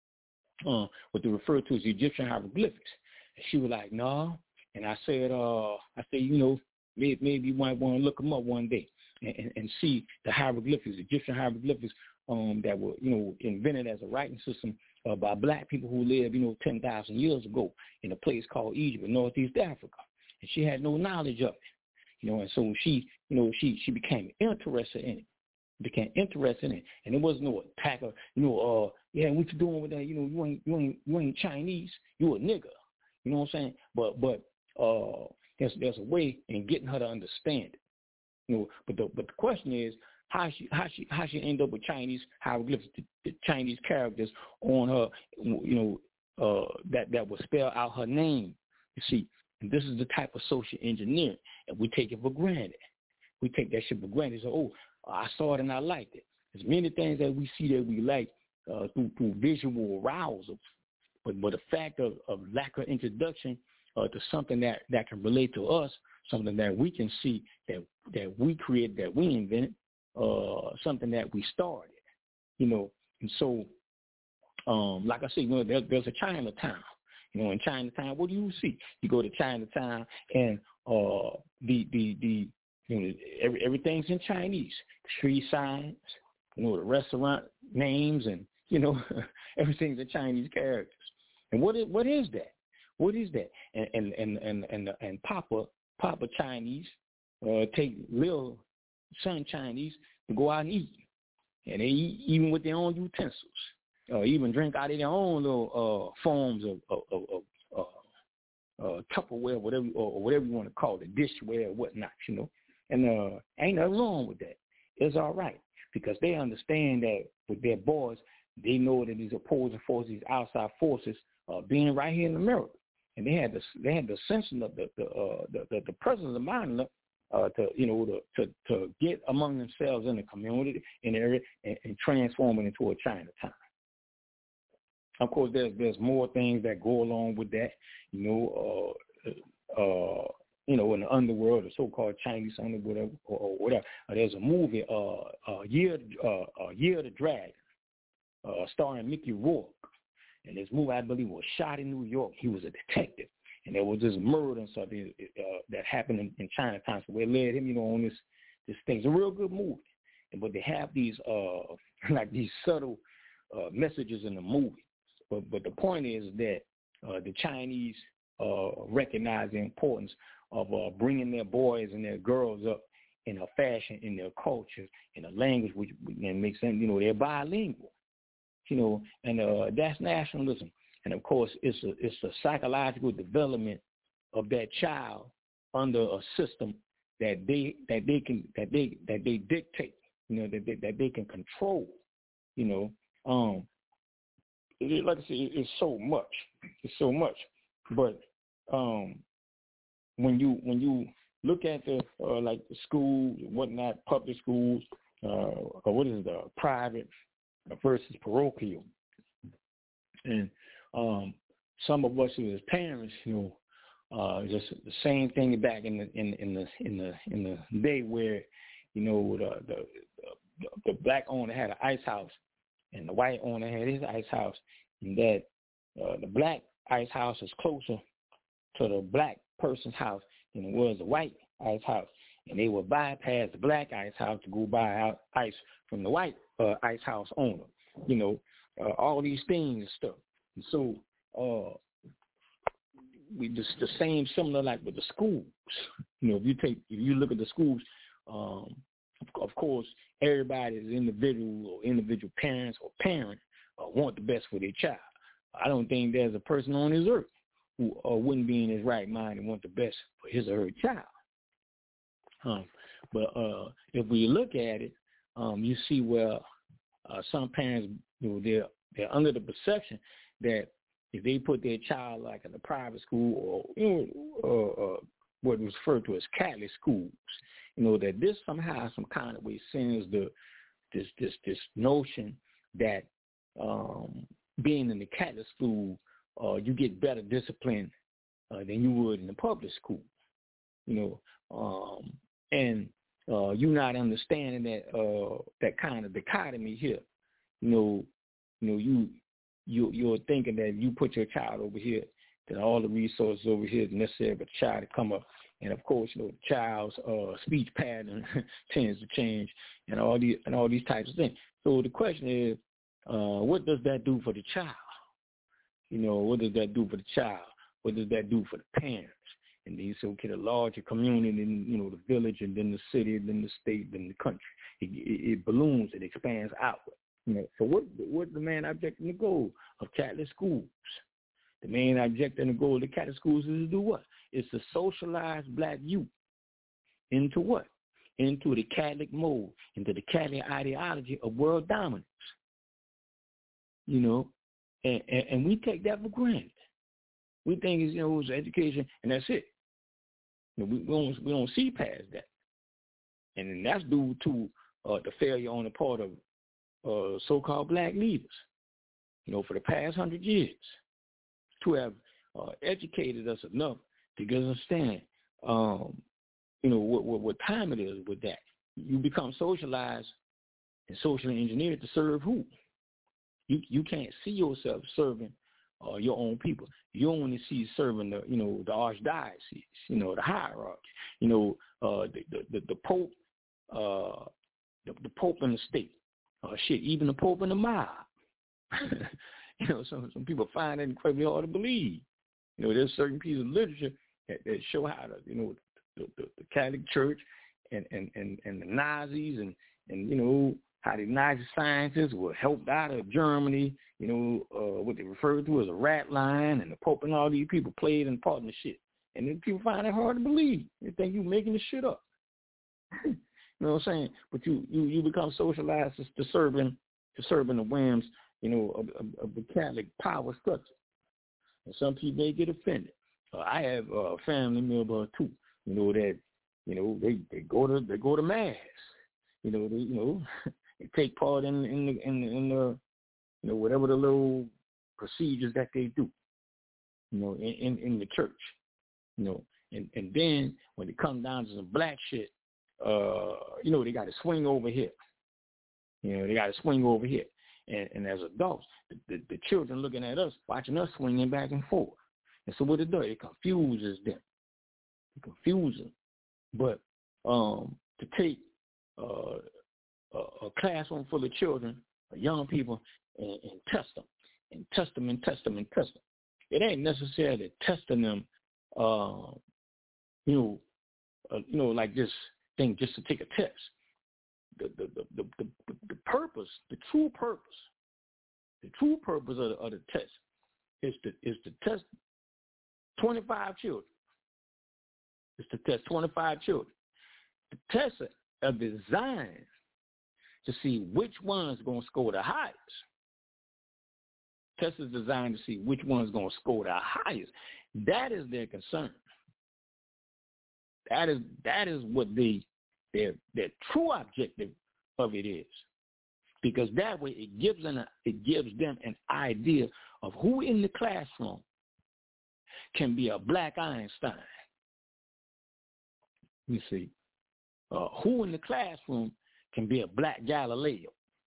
Uh, what they refer to as Egyptian hieroglyphics? And she was like, no. And I said, uh, I said, you know, maybe, maybe you might want to look them up one day and, and, and see the hieroglyphics, Egyptian hieroglyphics um, that were, you know, invented as a writing system uh, by black people who lived, you know, ten thousand years ago in a place called Egypt in Northeast Africa. And she had no knowledge of it, you know, and so she, you know, she, she became interested in it, became interested in it. And it wasn't no attack of, you know, uh, yeah, what you doing with that? You know, you ain't, you ain't, you ain't Chinese, you a nigga. You know what I'm saying? But, but, Uh, there's there's a way in getting her to understand it, you know. But the but the question is how she how she how she end up with Chinese hieroglyphs, the, the Chinese characters on her, you know, uh, that that will spell out her name. You see, and this is the type of social engineering, and we take it for granted. We take that shit for granted. So, oh, I saw it and I liked it. There's many things that we see that we like uh, through through visual arousal, but but the fact of, of lack of introduction Uh, to something that, that can relate to us, something that we can see that that we created, that we invented, uh, something that we started, you know. And so, um, like I said, you know, there, there's a Chinatown. You know, in Chinatown, what do you see? You go to Chinatown, and uh, the the the you know every, everything's in Chinese. Street signs, you know, the restaurant names, and you know everything's in Chinese characters. And what is what is that? What is that? And and and and and, and Papa Papa Chinese uh, take little son Chinese to go out and eat, and they eat even with their own utensils, or uh, even drink out of their own little uh, forms of of, of, of uh, uh, Tupperware, whatever, or, or whatever you want to call it, dishware or whatnot, you know. And uh, ain't nothing wrong with that. It's all right because they understand that with their boys, they know that these opposing forces, these outside forces, uh, being right here in America, and they had the they had the sense of the the uh, the, the, the presence of mind enough uh, to you know to, to to get among themselves in the community in the area and, and transform it into a Chinatown. Of course, there's there's more things that go along with that, you know. Uh, uh, you know, in the underworld, the so-called Chinese underworld, or, or whatever. Uh, there's a movie, uh, uh, Year, uh, uh, Year of the Dragon, uh, starring Mickey Rourke. And this movie, I believe, was shot in New York. He was a detective. And there was this murder and something uh, that happened in, in Chinatown. So it led him, you know, on this, this thing. It's a real good movie. And, but they have these, uh, like these subtle uh, messages in the movie. But, but the point is that uh, the Chinese uh, recognize the importance of uh, bringing their boys and their girls up in a fashion, in their culture, in a language which and makes them, you know, they're bilingual, you know, and uh, that's nationalism. And of course, it's a it's a psychological development of that child under a system that they that they can that they that they dictate, you know, that they, that they can control, you know. Um, it, like I said, it's so much, it's so much, but um. When you when you look at the uh, like the schools, whatnot, public schools, uh, or what is the private versus parochial, and um, some of us as parents, you know, uh, just the same thing back in the in, in the in the in the day where, you know, the the, the the black owner had an ice house and the white owner had his ice house, and that uh, the black ice house is closer to the black person's house than it was the white ice house, and they would bypass the black ice house to go buy out ice from the white uh, ice house owner. You know, uh, all these things and stuff. And so uh, we just the same, similar like with the schools. You know, if you take if you look at the schools, um, of, of course, everybody is individual or individual parents or parents uh, want the best for their child. I don't think there's a person on this earth who uh, wouldn't be in his right mind and want the best for his or her child. Um, but uh, if we look at it, um, you see where uh, some parents, you know, they're, they're under the perception that if they put their child like in a private school or, you know, uh, uh, what was referred to as Catholic schools, you know, that this somehow, some kind of way sends the this this this notion that um, being in the Catholic school, Uh, you get better discipline uh, than you would in the public school, you know, um, and uh, you not understanding that uh, that kind of dichotomy here, you know, you know, you you you're thinking that you put your child over here, that all the resources over here is necessary for the child to come up, and of course, you know, the child's uh, speech pattern tends to change, and all these and all these types of things. So the question is, uh, what does that do for the child? You know, what does that do for the child? What does that do for the parents? And then you say, okay, the larger community, then, you know, the village, and then the city, then the state, then the country. It, it, it balloons, it expands outward. You know, so what what the main object and the goal of Catholic schools? The main object and the goal of the Catholic schools is to do what? It's to socialize black youth into what? Into the Catholic mode, into the Catholic ideology of world dominance. You know, And, and, and we take that for granted. We think it's, you know, it's education, and that's it. You know, we, we don't we don't see past that, and then that's due to uh, the failure on the part of uh, so-called black leaders. You know, for the past hundred years, to have uh, educated us enough to get us understand, um, you know, what, what what time it is with that. You become socialized and socially engineered to serve who? You you can't see yourself serving uh, your own people. You only see serving the you know the archdiocese, you know the hierarchy, you know uh, the, the the Pope, uh, the, the Pope in the state, uh, shit, even the Pope in the mob. You know, some some people find it incredibly hard to believe. You know, there's certain pieces of literature that, that show how the you know the, the, the Catholic Church and, and, and, and the Nazis and and you know how the Nazi scientists were helped out of Germany, you know, uh, what they referred to as a rat line, and the Pope and all these people played in part in the shit. And then people find it hard to believe. They think you making this shit up. You know what I'm saying? But you you, you become socialized to, to serving to serving the whims, you know, of, of, of the Catholic power structure. And some people may get offended. Uh, I have a family member too, you know, that, you know, they, they go to they go to mass. You know, they you know they take part in in the in the, in the you know, whatever the little procedures that they do, you know, in, in, in the church. You know, and, and then when it comes down to some black shit, uh, you know, they got to swing over here. You know, they got to swing over here. And, and as adults, the, the, the children looking at us, watching us swinging back and forth. And so what it does, it confuses them. It confuses them. But um, to take uh, a, a classroom full of children, young people, and, and test them, and test them, and test them, and test them. It ain't necessarily testing them, uh, you know, uh, you know, like this thing just to take a test. The the, the, the, the, the purpose, the true purpose, the true purpose of the, of the test is to is to test twenty-five children. It's to test twenty-five children. The tests are designed to see which one's going to score the highest. Test is designed to see which one's going to score the highest. That is their concern. That is that is what the their their true objective of it is, because that way it gives an it gives them an idea of who in the classroom can be a black Einstein. You see, uh, who in the classroom can be a black Galileo.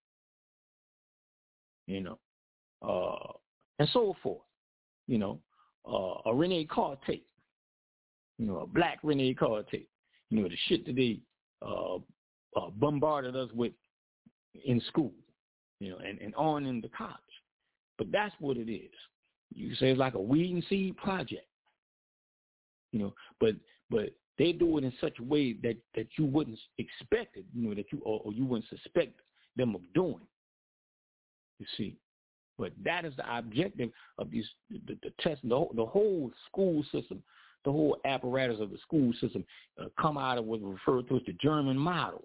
You know, uh, and so forth. You know, uh, a Rene Cartier. You know, a black Rene Cartier. You know, the shit that they uh, uh, bombarded us with in school, you know, and, and on into college. But that's what it is. You can say it's like a weed and seed project, you know, but but they do it in such a way that, that you wouldn't expect it, you know, that you or, or you wouldn't suspect them of doing, you see. But that is the objective of these the, the test, the whole, the whole school system. The whole apparatus of the school system uh, come out of what was referred to as the German model.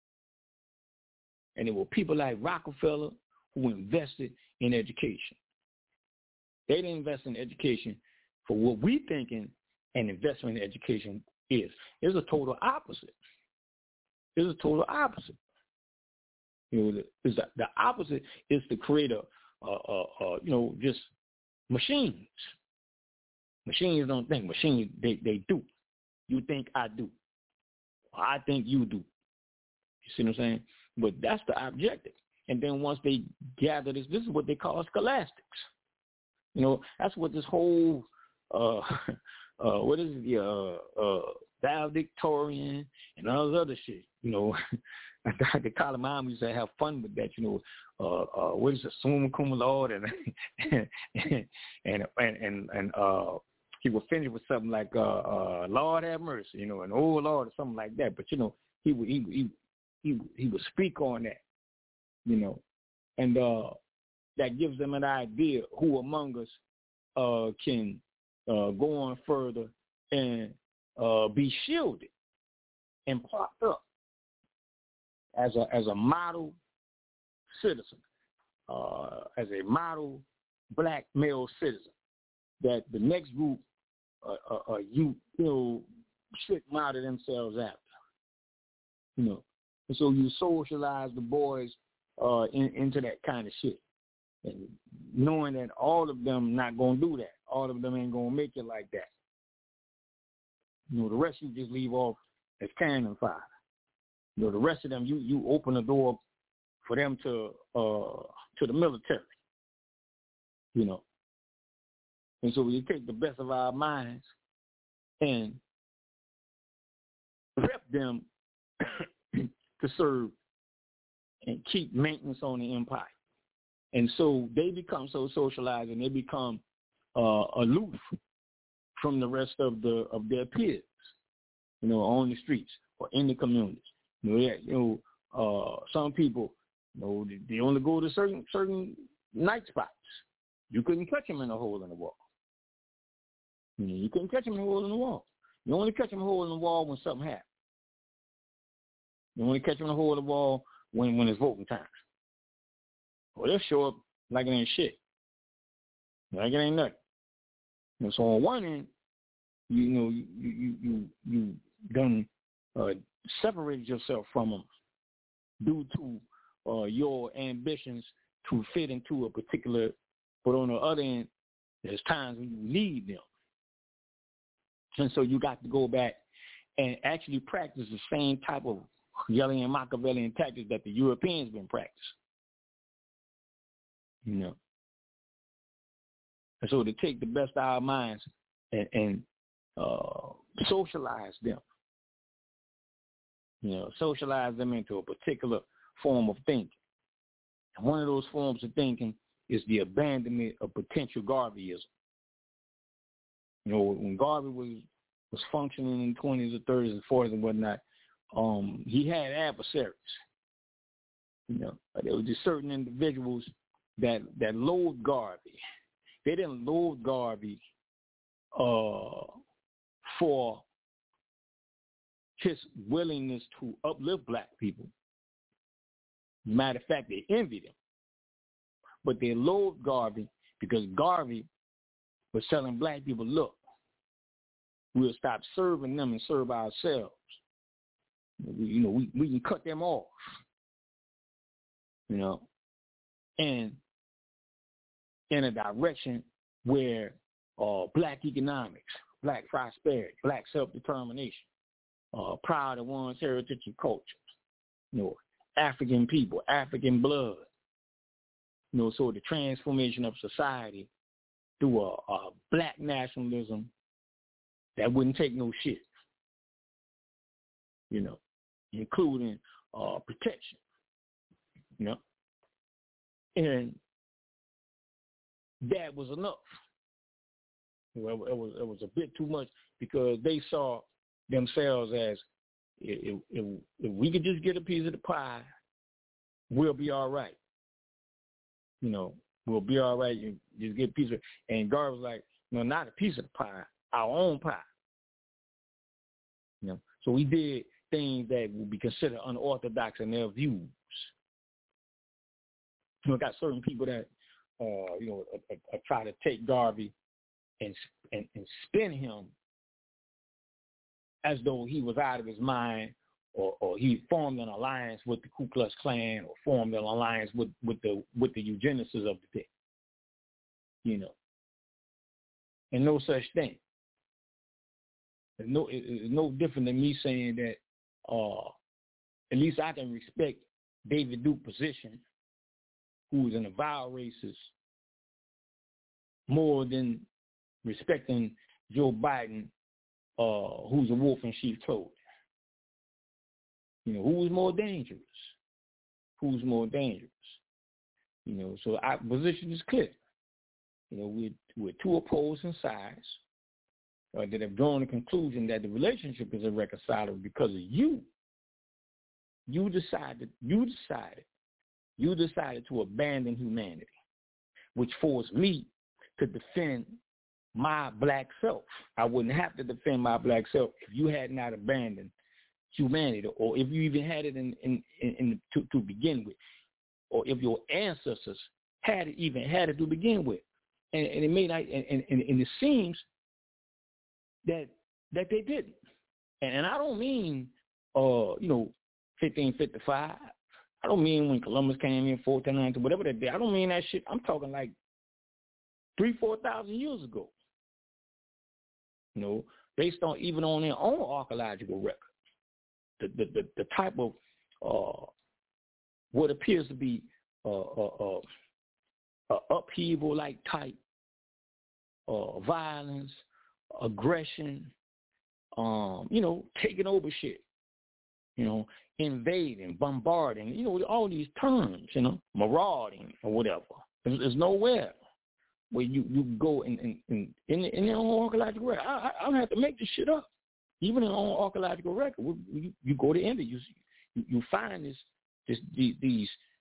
And it were people like Rockefeller who invested in education. They didn't invest in education for what we thinking an investment in education is. It's a total opposite. It's a total opposite. You know, the, the, the opposite is to create a, a, a, a, you know, just machines. Machines don't think. Machines, they, they do. You think, I do. I think you do. You see what I'm saying? But that's the objective. And then once they gather this, this is what they call scholastics. You know, that's what this whole, uh, uh, what is it, the uh, uh, valedictorian and all this other shit, you know. The college mom used to have fun with that, you know. Uh, uh, what is it, summa cum laude, and and and and, and, and uh, he would finish with something like uh, uh, "Lord have mercy," you know, and "Oh Lord," or something like that. But you know, he would he he he he would speak on that, you know, and uh, that gives them an idea who among us uh, can uh, go on further and uh, be shielded and propped up as a as a model citizen, uh, as a model black male citizen, that the next group uh, uh, uh, you you know should model themselves after, you know, and so you socialize the boys uh, in, into that kind of shit, and knowing that all of them not gonna do that, all of them ain't gonna make it like that. You know, the rest you just leave off as cannon fire. You know, the rest of them, you, you open the door for them to uh, to the military, you know. And so we take the best of our minds and prep them to serve and keep maintenance on the empire. And so they become so socialized and they become uh, aloof from the rest of the of their peers, you know, on the streets or in the communities. You know, yeah, you know uh, some people You know, they, they only go to certain certain night spots. You couldn't catch them in a hole in the wall. You know, you couldn't catch them in a hole in the wall. You only catch them in a hole in the wall when something happens. You only catch them in a hole in the wall when, when it's voting time. Well, they'll show up like it ain't shit. Like it ain't nothing. You know, so on one end, you know, you you you you done uh, separated yourself from them due to uh, your ambitions to fit into a particular. But on the other end, there's times when you need them, and so you got to go back and actually practice the same type of yelling and Machiavellian tactics that the Europeans been practicing. You know. And so to take the best of our minds and, and uh, socialize them, you know, socialize them into a particular form of thinking. And one of those forms of thinking is the abandonment of potential Garveyism. You know, when Garvey was, was functioning in the twenties or thirties and forties and whatnot, um, he had adversaries. You know, there were just certain individuals that, that loathed Garvey. They didn't loathe Garvey uh, for his willingness to uplift black people. Matter of fact, they envied him. But they loathed Garvey because Garvey was telling black people, look, we'll stop serving them and serve ourselves. You know, we, we can cut them off. You know, and in a direction where uh, black economics, black prosperity, black self-determination, uh, proud of one's heritage and culture, you know, African people, African blood, you know, so the transformation of society through a, a black nationalism that wouldn't take no shit, you know, including uh, protection, you know, and that was enough. Well, it was it was a bit too much because they saw themselves as if, if, if we could just get a piece of the pie, we'll be all right. You know, we'll be all right. You just get a piece of it. And Garvey was like, no, not a piece of the pie, our own pie. You know, so we did things that would be considered unorthodox in their views. You know, got certain people that Uh, you know, uh, uh, try to take Garvey and, and and spin him as though he was out of his mind, or, or he formed an alliance with the Ku Klux Klan, or formed an alliance with, with the with the eugenicists of the day. You know, and no such thing. It's no, it's no different than me saying that. Uh, at least I can respect David Duke's position, who's an avowed racist, more than respecting Joe Biden, uh, who's a wolf in sheep's clothing. You know, who's more dangerous? Who's more dangerous? You know, so our position is clear. You know, we're, we're two opposing sides uh, that have drawn the conclusion that the relationship is irreconcilable because of you. You decided, you decided, you decided to abandon humanity, which forced me to defend my black self. I wouldn't have to defend my black self if you had not abandoned humanity, or if you even had it in, in, in, in to, to begin with, or if your ancestors had it, even had it to begin with. And, and it may not, and, and, and it seems that that they didn't. And, and I don't mean, uh, you know, fifteen fifty-five. I don't mean when Columbus came in, fourteen ninety, whatever that day. I don't mean that shit. I'm talking like three, four thousand years ago. You know, based on even on their own archaeological record, the the the, the type of uh, what appears to be uh, uh, uh, uh, upheaval-like type uh, violence, aggression, um, you know, taking over shit. You know, invading, bombarding, you know, all these terms, you know, marauding or whatever. There's, there's nowhere where you, you go in in in, in, in their own archaeological record. I, I don't have to make this shit up. Even in their own archaeological record, you, you go to India, you, you you find this this these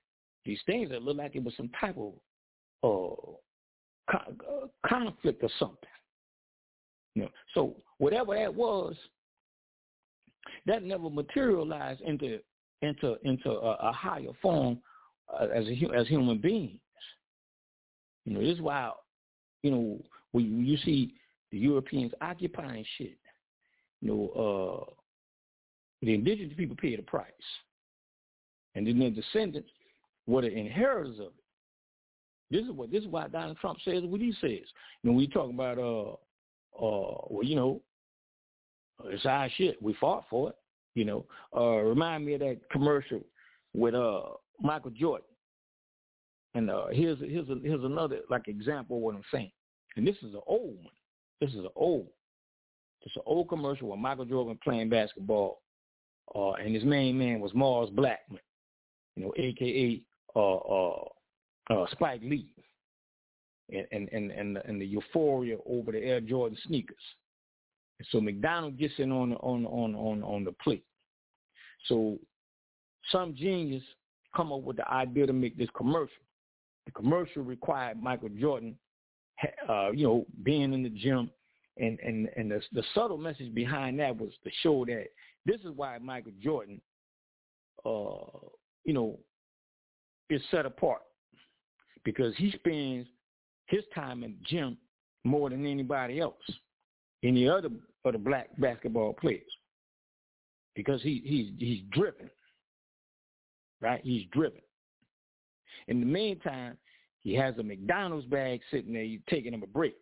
these things that look like it was some type of uh, con- uh, conflict or something. You know, so whatever that was, that never materialized into into into a, a higher form uh, as a, as human beings. You know, this is why, you know, when you see the Europeans occupying shit, you know, uh, the indigenous people pay the price, and then their descendants were the inheritors of it. This is what this is why Donald Trump says what he says. You know, we talk about uh uh well, you know, it's our shit. We fought for it. You know, uh, remind me of that commercial with uh Michael Jordan. And uh, here's here's a, here's another like example of what I'm saying. And this is an old one. This is an old. It's an old commercial where Michael Jordan playing basketball, uh, and his main man was Mars Blackman, you know, A K A uh, uh, uh, Spike Lee, and and and and the, and the euphoria over the Air Jordan sneakers. And so McDonald gets in on on on on on the plate. So some genius come up with the idea to make this commercial. The commercial required Michael Jordan, uh, you know, being in the gym, and and and the, the subtle message behind that was to show that this is why Michael Jordan, uh, you know, is set apart, because he spends his time in the gym more than anybody else, any other of the black basketball players, because he he's he's driven, right? He's driven. In the meantime, he has a McDonald's bag sitting there, taking him a break.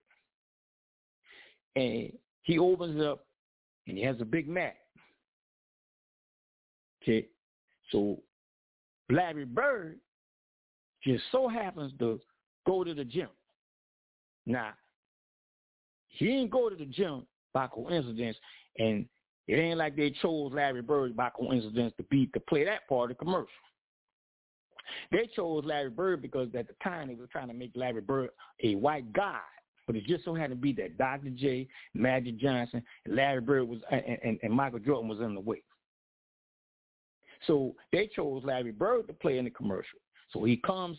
And he opens it up, and he has a Big Mac. Okay? So Larry Bird just so happens to go to the gym. Now, he didn't go to the gym by coincidence, and it ain't like they chose Larry Bird by coincidence to be to play that part of the commercial. They chose Larry Bird because at the time they were trying to make Larry Bird a white guy, but it just so happened to be that Doctor J, Magic Johnson, and Larry Bird was, and, and, and Michael Jordan was in the way. So they chose Larry Bird to play in the commercial. So he comes,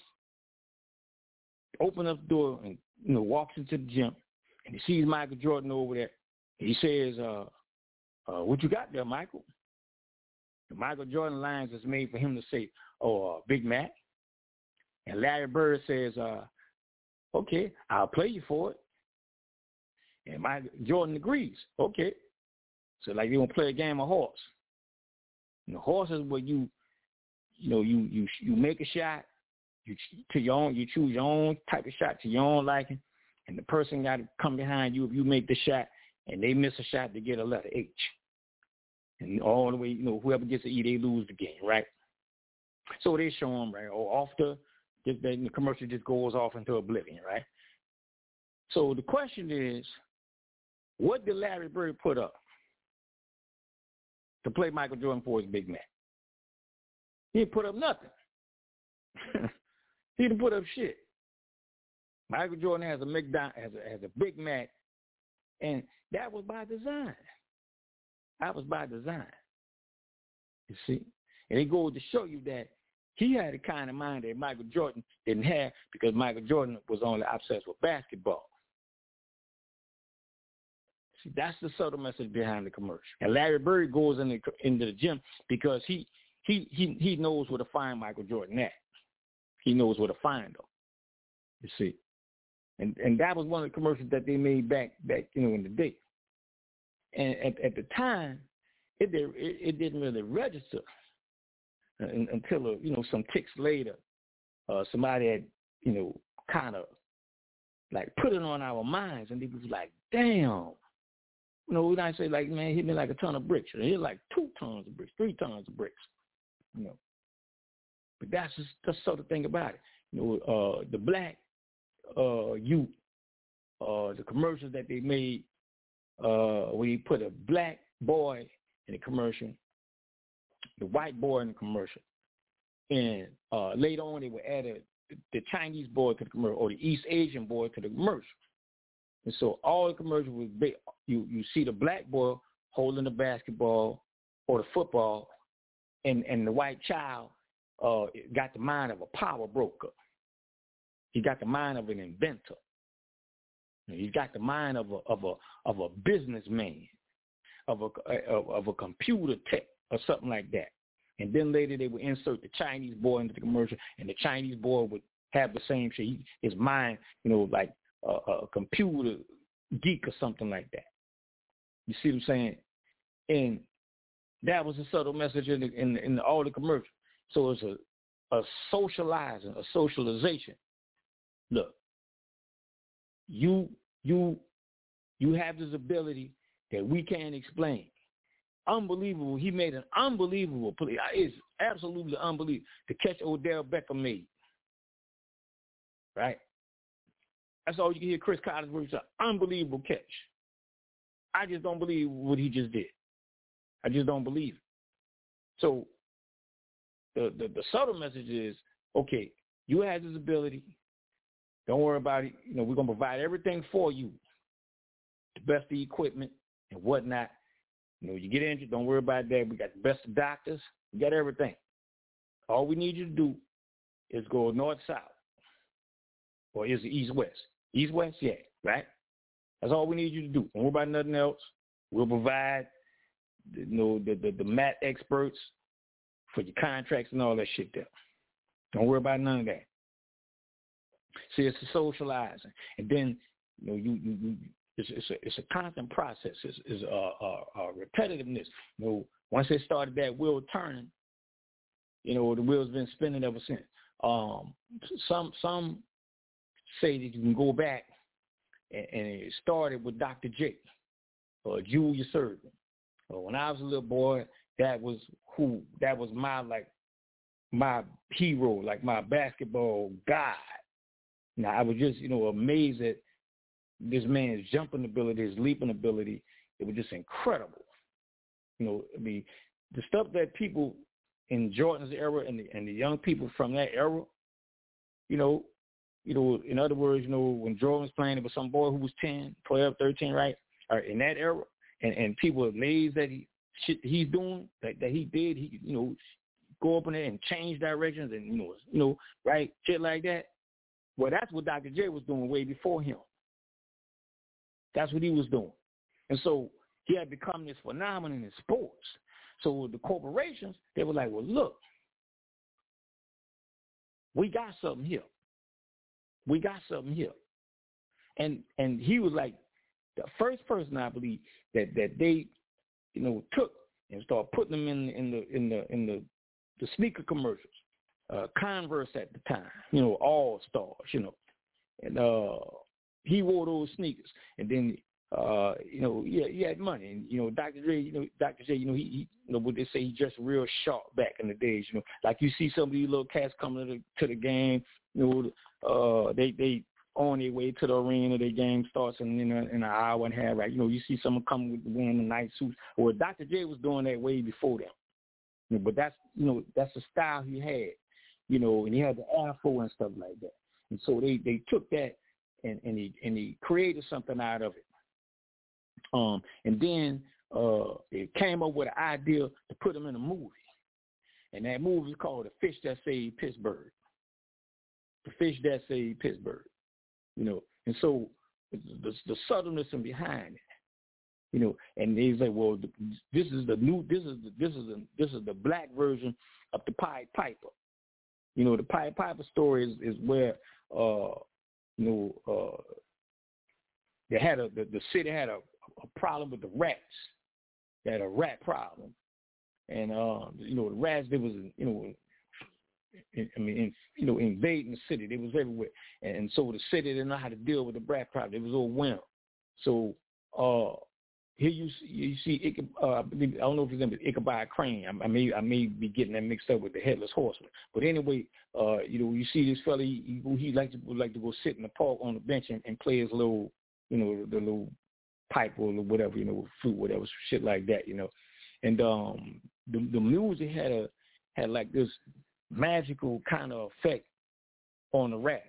opens up the door, and you know walks into the gym, and he sees Michael Jordan over there. He says, uh, uh, "What you got there, Michael?" The Michael Jordan lines is made for him to say, "Oh, uh, Big Mac." And Larry Bird says, uh, "Okay, I'll play you for it." And Michael Jordan agrees. Okay. So like they gonna play a game of horse. And the horse is where you, you know, you you you make a shot, you to your own, you choose your own type of shot to your own liking, and the person got to come behind you if you make the shot, and they miss a shot to get a letter H. And all the way, you know, whoever gets an E, they lose the game, right? So they show them, right, or off the, the, the commercial just goes off into oblivion, right? So the question is, what did Larry Bird put up to play Michael Jordan for his Big Mac? He didn't put up nothing. He didn't put up shit. Michael Jordan has a McDonald, has a, has a Big Mac, and that was by design. That was by design. You see? And it goes to show you that he had the kind of mind that Michael Jordan didn't have, because Michael Jordan was only obsessed with basketball. See, that's the subtle message behind the commercial. And Larry Bird goes in the, into the gym because he, he he he knows where to find Michael Jordan at. He knows where to find him. You see? And and that was one of the commercials that they made back, back you know, in the day. And at, at the time, it, did, it it didn't really register until, uh, you know, some ticks later, uh, somebody had, you know, kind of like put it on our minds, and it was like, damn. You know, when I say like, man, hit me like a ton of bricks. It hit like two tons of bricks, three tons of bricks, you know. But that's just that's the sort of thing about it. You know, uh, the black uh, youth, uh, the commercials that they made, Uh, where you put a black boy in a commercial, the white boy in the commercial, and uh, later on they would add a, the Chinese boy to the commercial, or the East Asian boy to the commercial. And so all the commercials was big. You you see the black boy holding the basketball or the football, and, and the white child uh, got the mind of a power broker. He got the mind of an inventor. He's got the mind of a of a of a businessman, of a of, of a computer tech or something like that. And then later they would insert the Chinese boy into the commercial, and the Chinese boy would have the same shit. He, his mind, you know, like a, a computer geek or something like that. You see what I'm saying? And that was a subtle message in, the, in, in all the commercials. So it's a, a socializing, a socialization. Look, you you you have this ability that we can't explain. Unbelievable. He made an unbelievable play. It's absolutely unbelievable. The catch Odell Beckham made. Right? That's all you can hear Chris Collinsworth say. Unbelievable catch. I just don't believe what he just did. I just don't believe it. So the, the, the subtle message is, okay, you have this ability. Don't worry about it. You know, we're going to provide everything for you. The best of the equipment and whatnot. You know, you get injured, don't worry about that. We got the best of doctors. We got everything. All we need you to do is go north-south. Or is it east-west? East-west? Yeah, right? That's all we need you to do. Don't worry about nothing else. We'll provide, you know, the, the, the mat experts for your contracts and all that shit there. Don't worry about none of that. See, it's a socializing. And then, you know, you, you, you it's, it's, a, it's a constant process. It's, it's a, a, a repetitiveness. You know, once they started that wheel turning, you know, the wheel's been spinning ever since. Um, some some say that you can go back and, and it started with Doctor J or Julius Erving. Well, when I was a little boy, that was who, that was my, like, my hero, like my basketball god. Now, I was just, you know, amazed at this man's jumping ability, his leaping ability. It was just incredible. You know, I mean, the stuff that people in Jordan's era and the, and the young people from that era, you know, you know, in other words, you know, when Jordan was playing, it was some boy who was ten, twelve, thirteen, right? Or in that era, and, and people were amazed that he shit he's doing, that, that he did, he, you know, go up in there and change directions and, you know, you know, right, shit like that. Well, that's what Doctor J was doing way before him. That's what he was doing. And so he had become this phenomenon in sports. So the corporations, they were like, well, look, we got something here. We got something here. And and he was like the first person, I believe, that, that they, you know, took and started putting them in in the in the in the, the sneaker commercials. Uh, Converse at the time, you know, All Stars, you know, and uh, he wore those sneakers, and then uh, you know, yeah, he had money, and you know, Doctor Dre, you know, Doctor J, you know, he, he you know, what they say, he dressed real sharp back in the days, you know, like you see some of these little cats coming to the, to the game, you know, uh, they they on their way to the arena, their game starts in in, a, in an hour and a half, right? You know, you see someone coming with wearing the night suits. Well, Doctor J was doing that way before them, you know, but that's you know that's the style he had. You know, and he had the afro and stuff like that. And so they, they took that and, and he and he created something out of it. Um, and then uh, it came up with an idea to put him in a movie. And that movie is called The Fish That Saved Pittsburgh. The Fish That Saved Pittsburgh. You know, and so the, the subtleness in behind it. You know, and they say, well, this is the new, this is the, this is the, this is the black version of the Pied Piper. You know, the Pied Piper story is, is where, uh, you know, uh, they had a, the, the city had a, a problem with the rats. They had a rat problem. And, uh, you know, the rats, they was, you know, in, I mean, in, you know, invading the city. They was everywhere. And, and so the city didn't know how to deal with the rat problem. It was overwhelmed. So, uh, here you see, you see uh, I don't know if it's Ichabod Crane. I, I may I may be getting that mixed up with the Headless Horseman. But anyway, uh, you know, you see this fella, he, he, he like to would like to go sit in the park on the bench and, and play his little, you know, the little pipe or whatever, you know, flute, whatever, shit like that, you know. And um, the the music had a had like this magical kind of effect on the rats.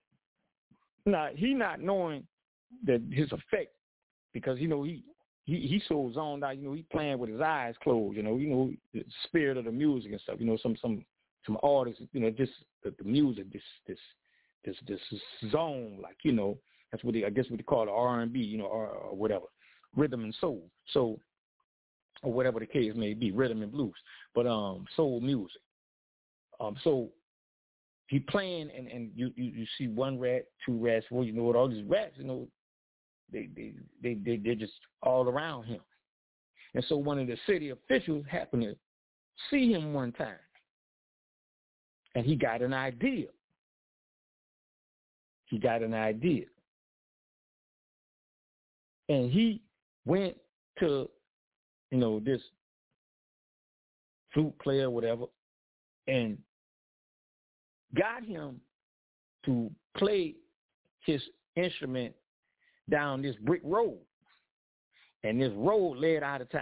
Now he not knowing that his effect, because you know he. He he so zoned out, you know, he playing with his eyes closed, you know, you know, the spirit of the music and stuff, you know, some some some artists, you know, just the, the music, this this this this zone, like, you know, that's what they, I guess what they call it, R and B, you know, or, or whatever, rhythm and soul, so or whatever the case may be, rhythm and blues, but um, soul music. Um, so he playing, and, and you, you, you see one rat, two rats, well, you know what, all these rats, you know, they they they they they're just all around him, and so one of the city officials happened to see him one time, and he got an idea. He got an idea. And he went to, you know, this flute player, whatever, and got him to play his instrument down this brick road. And this road led out of town.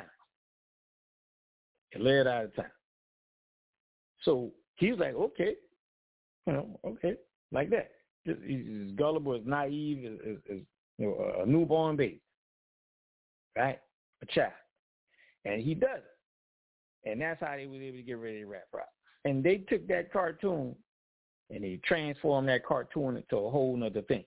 It led out of town. So he was like, okay, you know, okay, like that. He's gullible, as naive as, as, as you know, a newborn baby, right? A child. And he does it. And that's how they was able to get rid of Rat Rock. And they took that cartoon and they transformed that cartoon into a whole nother thing.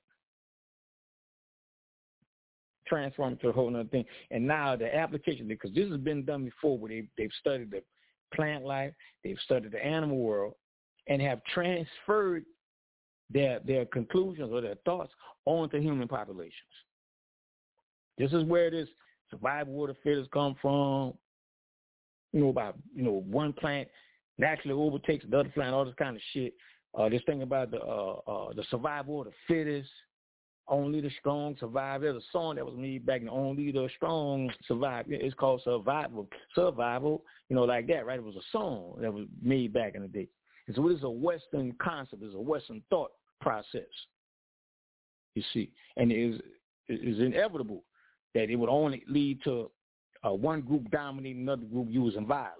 Transformed into a whole nother thing. And now the application, because this has been done before, where they, they've studied the plant life, they've studied the animal world, and have transferred their their conclusions or their thoughts onto human populations. This is where this survival of the fittest come from. You know, about, you know, one plant naturally overtakes the other plant, all this kind of shit. Uh, this thing about the uh, uh, the survival of the fittest, only the strong survive. There's a song that was made back in, only the strong survive. It's called Survival, Survival, you know, like that, right? It was a song that was made back in the day. And so it is a Western concept, it's a Western thought process, you see. And it is, it is inevitable that it would only lead to uh, one group dominating another group using violence,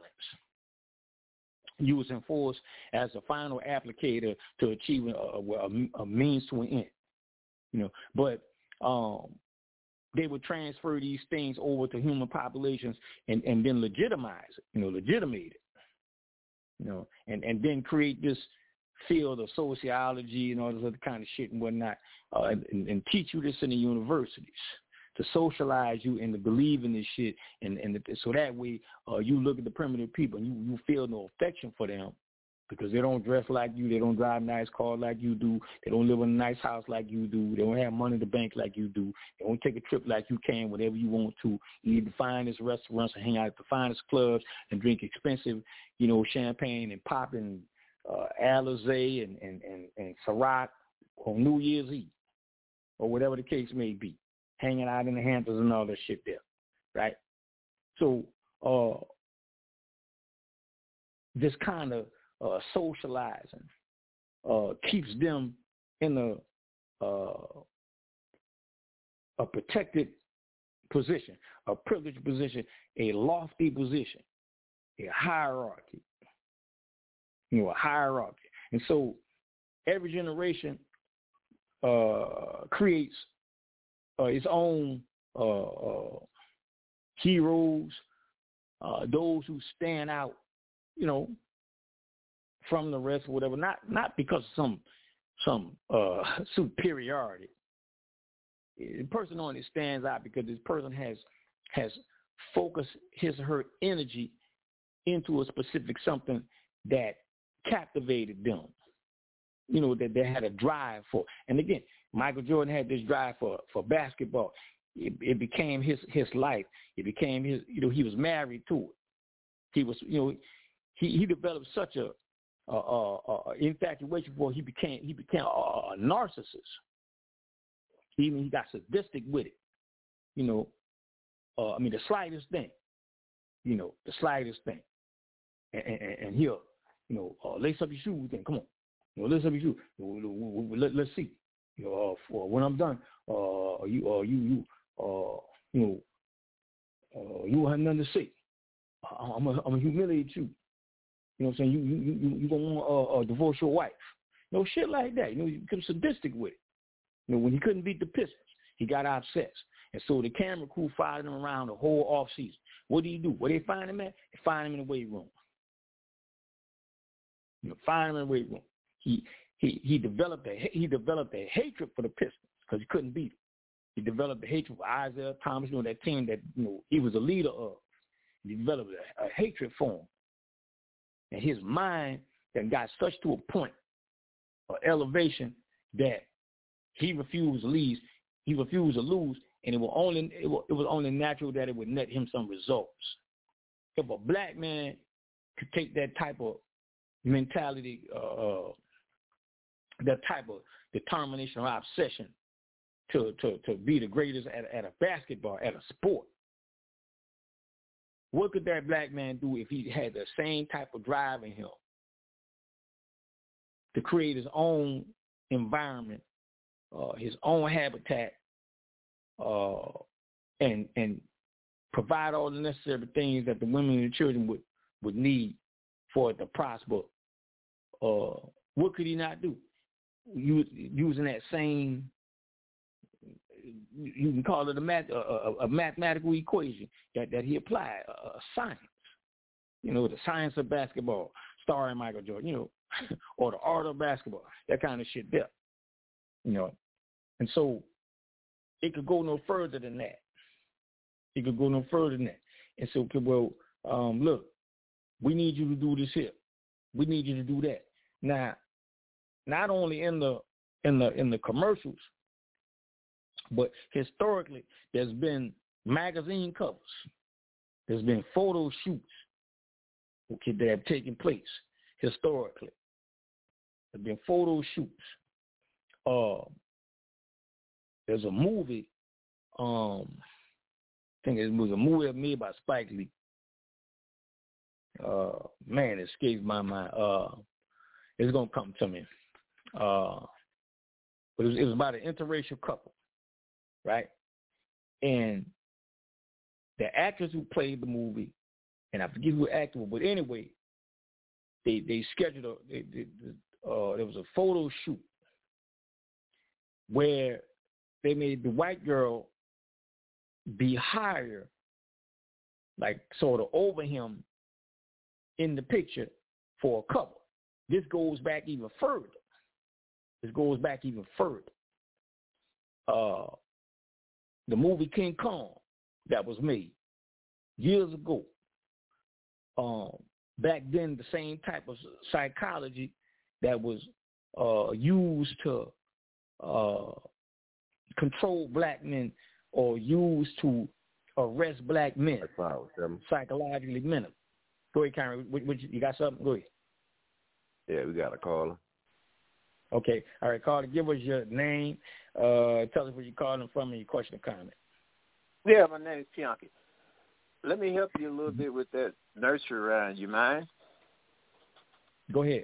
using force as a final applicator to achieve a, a, a means to an end, you know. But um, they would transfer these things over to human populations and, and then legitimize it, you know, legitimate it. You know, and, and then create this field of sociology and all this other kind of shit and whatnot, uh, and, and teach you this in the universities to socialize you and to believe in this shit, and, and the, so that way uh, you look at the primitive people and you, you feel no affection for them because they don't dress like you, they don't drive nice cars like you do, they don't live in a nice house like you do, they don't have money in the bank like you do, they don't take a trip like you can whenever you want to. You need the finest restaurants and hang out at the finest clubs and drink expensive, you know, champagne and pop and uh, Alizé and, and, and, and Ciroc on New Year's Eve or whatever the case may be, hanging out in the Hamptons and all that shit there, right? So uh, this kind of Uh, socializing uh, keeps them in a uh, a protected position, a privileged position, a lofty position, a hierarchy, you know, a hierarchy. And so every generation uh, creates uh, its own uh, uh, heroes, uh, those who stand out, you know, from the rest or whatever, not not because of some some uh, superiority. The person only stands out because this person has has focused his or her energy into a specific something that captivated them, you know, that they had a drive for. And again, Michael Jordan had this drive for, for basketball. It, it became his, his life. It became his, you know, he was married to it. He was, you know, he, he developed such a Uh, uh, uh, infatuation for he became he became a, a narcissist. Even he got sadistic with it. You know, uh, I mean the slightest thing. You know, the slightest thing, and, and, and he'll, you know, uh, lace up your shoes. Then come on, you know, lace up your shoes. Let, let's see. You know, uh, for when I'm done, uh, you, uh, you, you, uh, you know, uh, you will have nothing to say. I'm gonna I'm humiliate you. You know what I'm saying? You you you you gonna want to uh, uh, divorce your wife? No shit like that. You know, you become sadistic with it. You know, when he couldn't beat the Pistons, he got obsessed, and so the camera crew followed him around the whole off season. What do you do? Where they find him at? They find him in the weight room. You know, find him in the weight room. He he he developed a he developed a hatred for the Pistons because he couldn't beat them. He developed a hatred for Isaiah Thomas, you know, that team that you know he was a leader of. He developed a, a hatred for him, and his mind then got such to a point of elevation that he refused to lose. He refused to lose, and it was only it was, it was only natural that it would net him some results. If a black man could take that type of mentality, uh, that type of determination or obsession to, to, to be the greatest at, at a basketball, at a sport, what could that black man do if he had the same type of drive in him to create his own environment, uh, his own habitat, uh, and and provide all the necessary things that the women and the children would, would need for it to prosper? Uh, what could he not do? You, using that same, you can call it a, math, a, a, a mathematical equation that, that he applied, a, a science. You know, the science of basketball, starring Michael Jordan, you know, or the art of basketball, that kind of shit there. You know, and so it could go no further than that. It could go no further than that. And so, well, um, look, we need you to do this here. We need you to do that. Now, not only in the in the in the commercials, but historically, there's been magazine covers. There's been photo shoots, okay, that have taken place historically. There's been photo shoots. Uh, there's a movie. Um, I think it was a movie made by Spike Lee. Uh, man, it escapes my mind. Uh, it's gonna come to me. Uh, but it was, it was about an interracial couple, right? And the actors who played the movie, and I forget who the actor was, but anyway, they they scheduled a they, they, uh, there was a photo shoot where they made the white girl be higher, like sort of over him in the picture for a couple. This goes back even further. This goes back even further. Uh, the movie King Kong that was made years ago. Um, back then, the same type of psychology that was uh, used to uh, control black men or used to arrest black men, psychologically mental. Go ahead, Cameron. You got something? Go ahead. Yeah, we got a caller. Okay. All right, caller, give us your name. Uh, tell us where you're calling from and your question or comment. Yeah, my name is Tianki. Let me help you a little bit with that nursery rhyme. You mind? Go ahead.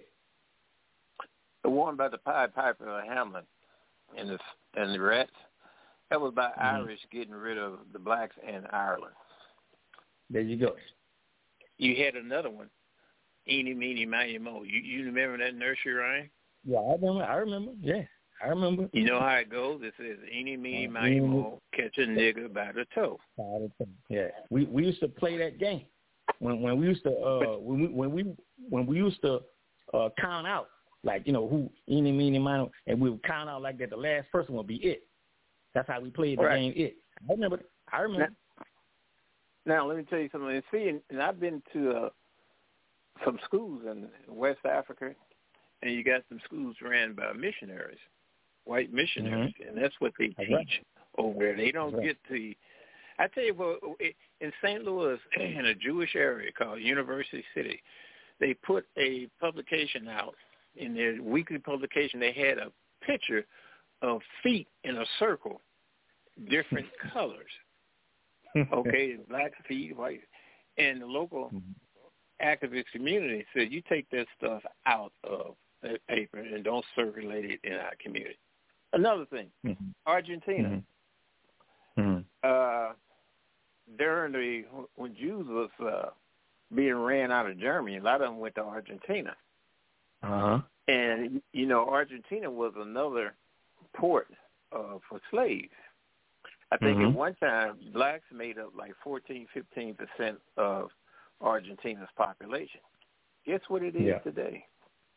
The one about the Pied Piper of Hamelin and the and the rats. That was about mm-hmm. Irish getting rid of the blacks in Ireland. There you go. You had another one, Eeny, Meeny, Miny, Mo. You you remember that nursery rhyme? Yeah, I remember. I remember. Yeah, I remember. You know how it goes? It says, Eeny, Meeny, Miny, Mo, catch a nigga by the toe. By the toe. Yeah, we we used to play that game when when we used to uh when we when we when we used to uh count out, like, you know, who Eeny, Meeny, Miny, and we would count out like that. The last person would be it. That's how we played the right. game. It. I remember. I remember. Now, now let me tell you something. And see, and, and I've been to uh, some schools in West Africa, and you got some schools ran by missionaries, white missionaries, mm-hmm. and that's what they teach right. over there. They don't right. get the. I tell you what, in Saint Louis, in a Jewish area called University City, they put a publication out. In their weekly publication, they had a picture of feet in a circle, different colors. Okay, black feet, white. And the local activist community said, you take that stuff out of that paper and don't circulate it in our community. Another thing, mm-hmm. Argentina. Mm-hmm. Uh, during the, when Jews was uh, being ran out of Germany, a lot of them went to Argentina. Uh-huh. And, you know, Argentina was another port uh, for slaves. I think mm-hmm. at one time, blacks made up like fourteen, fifteen percent of Argentina's population. Guess what it is yeah. today?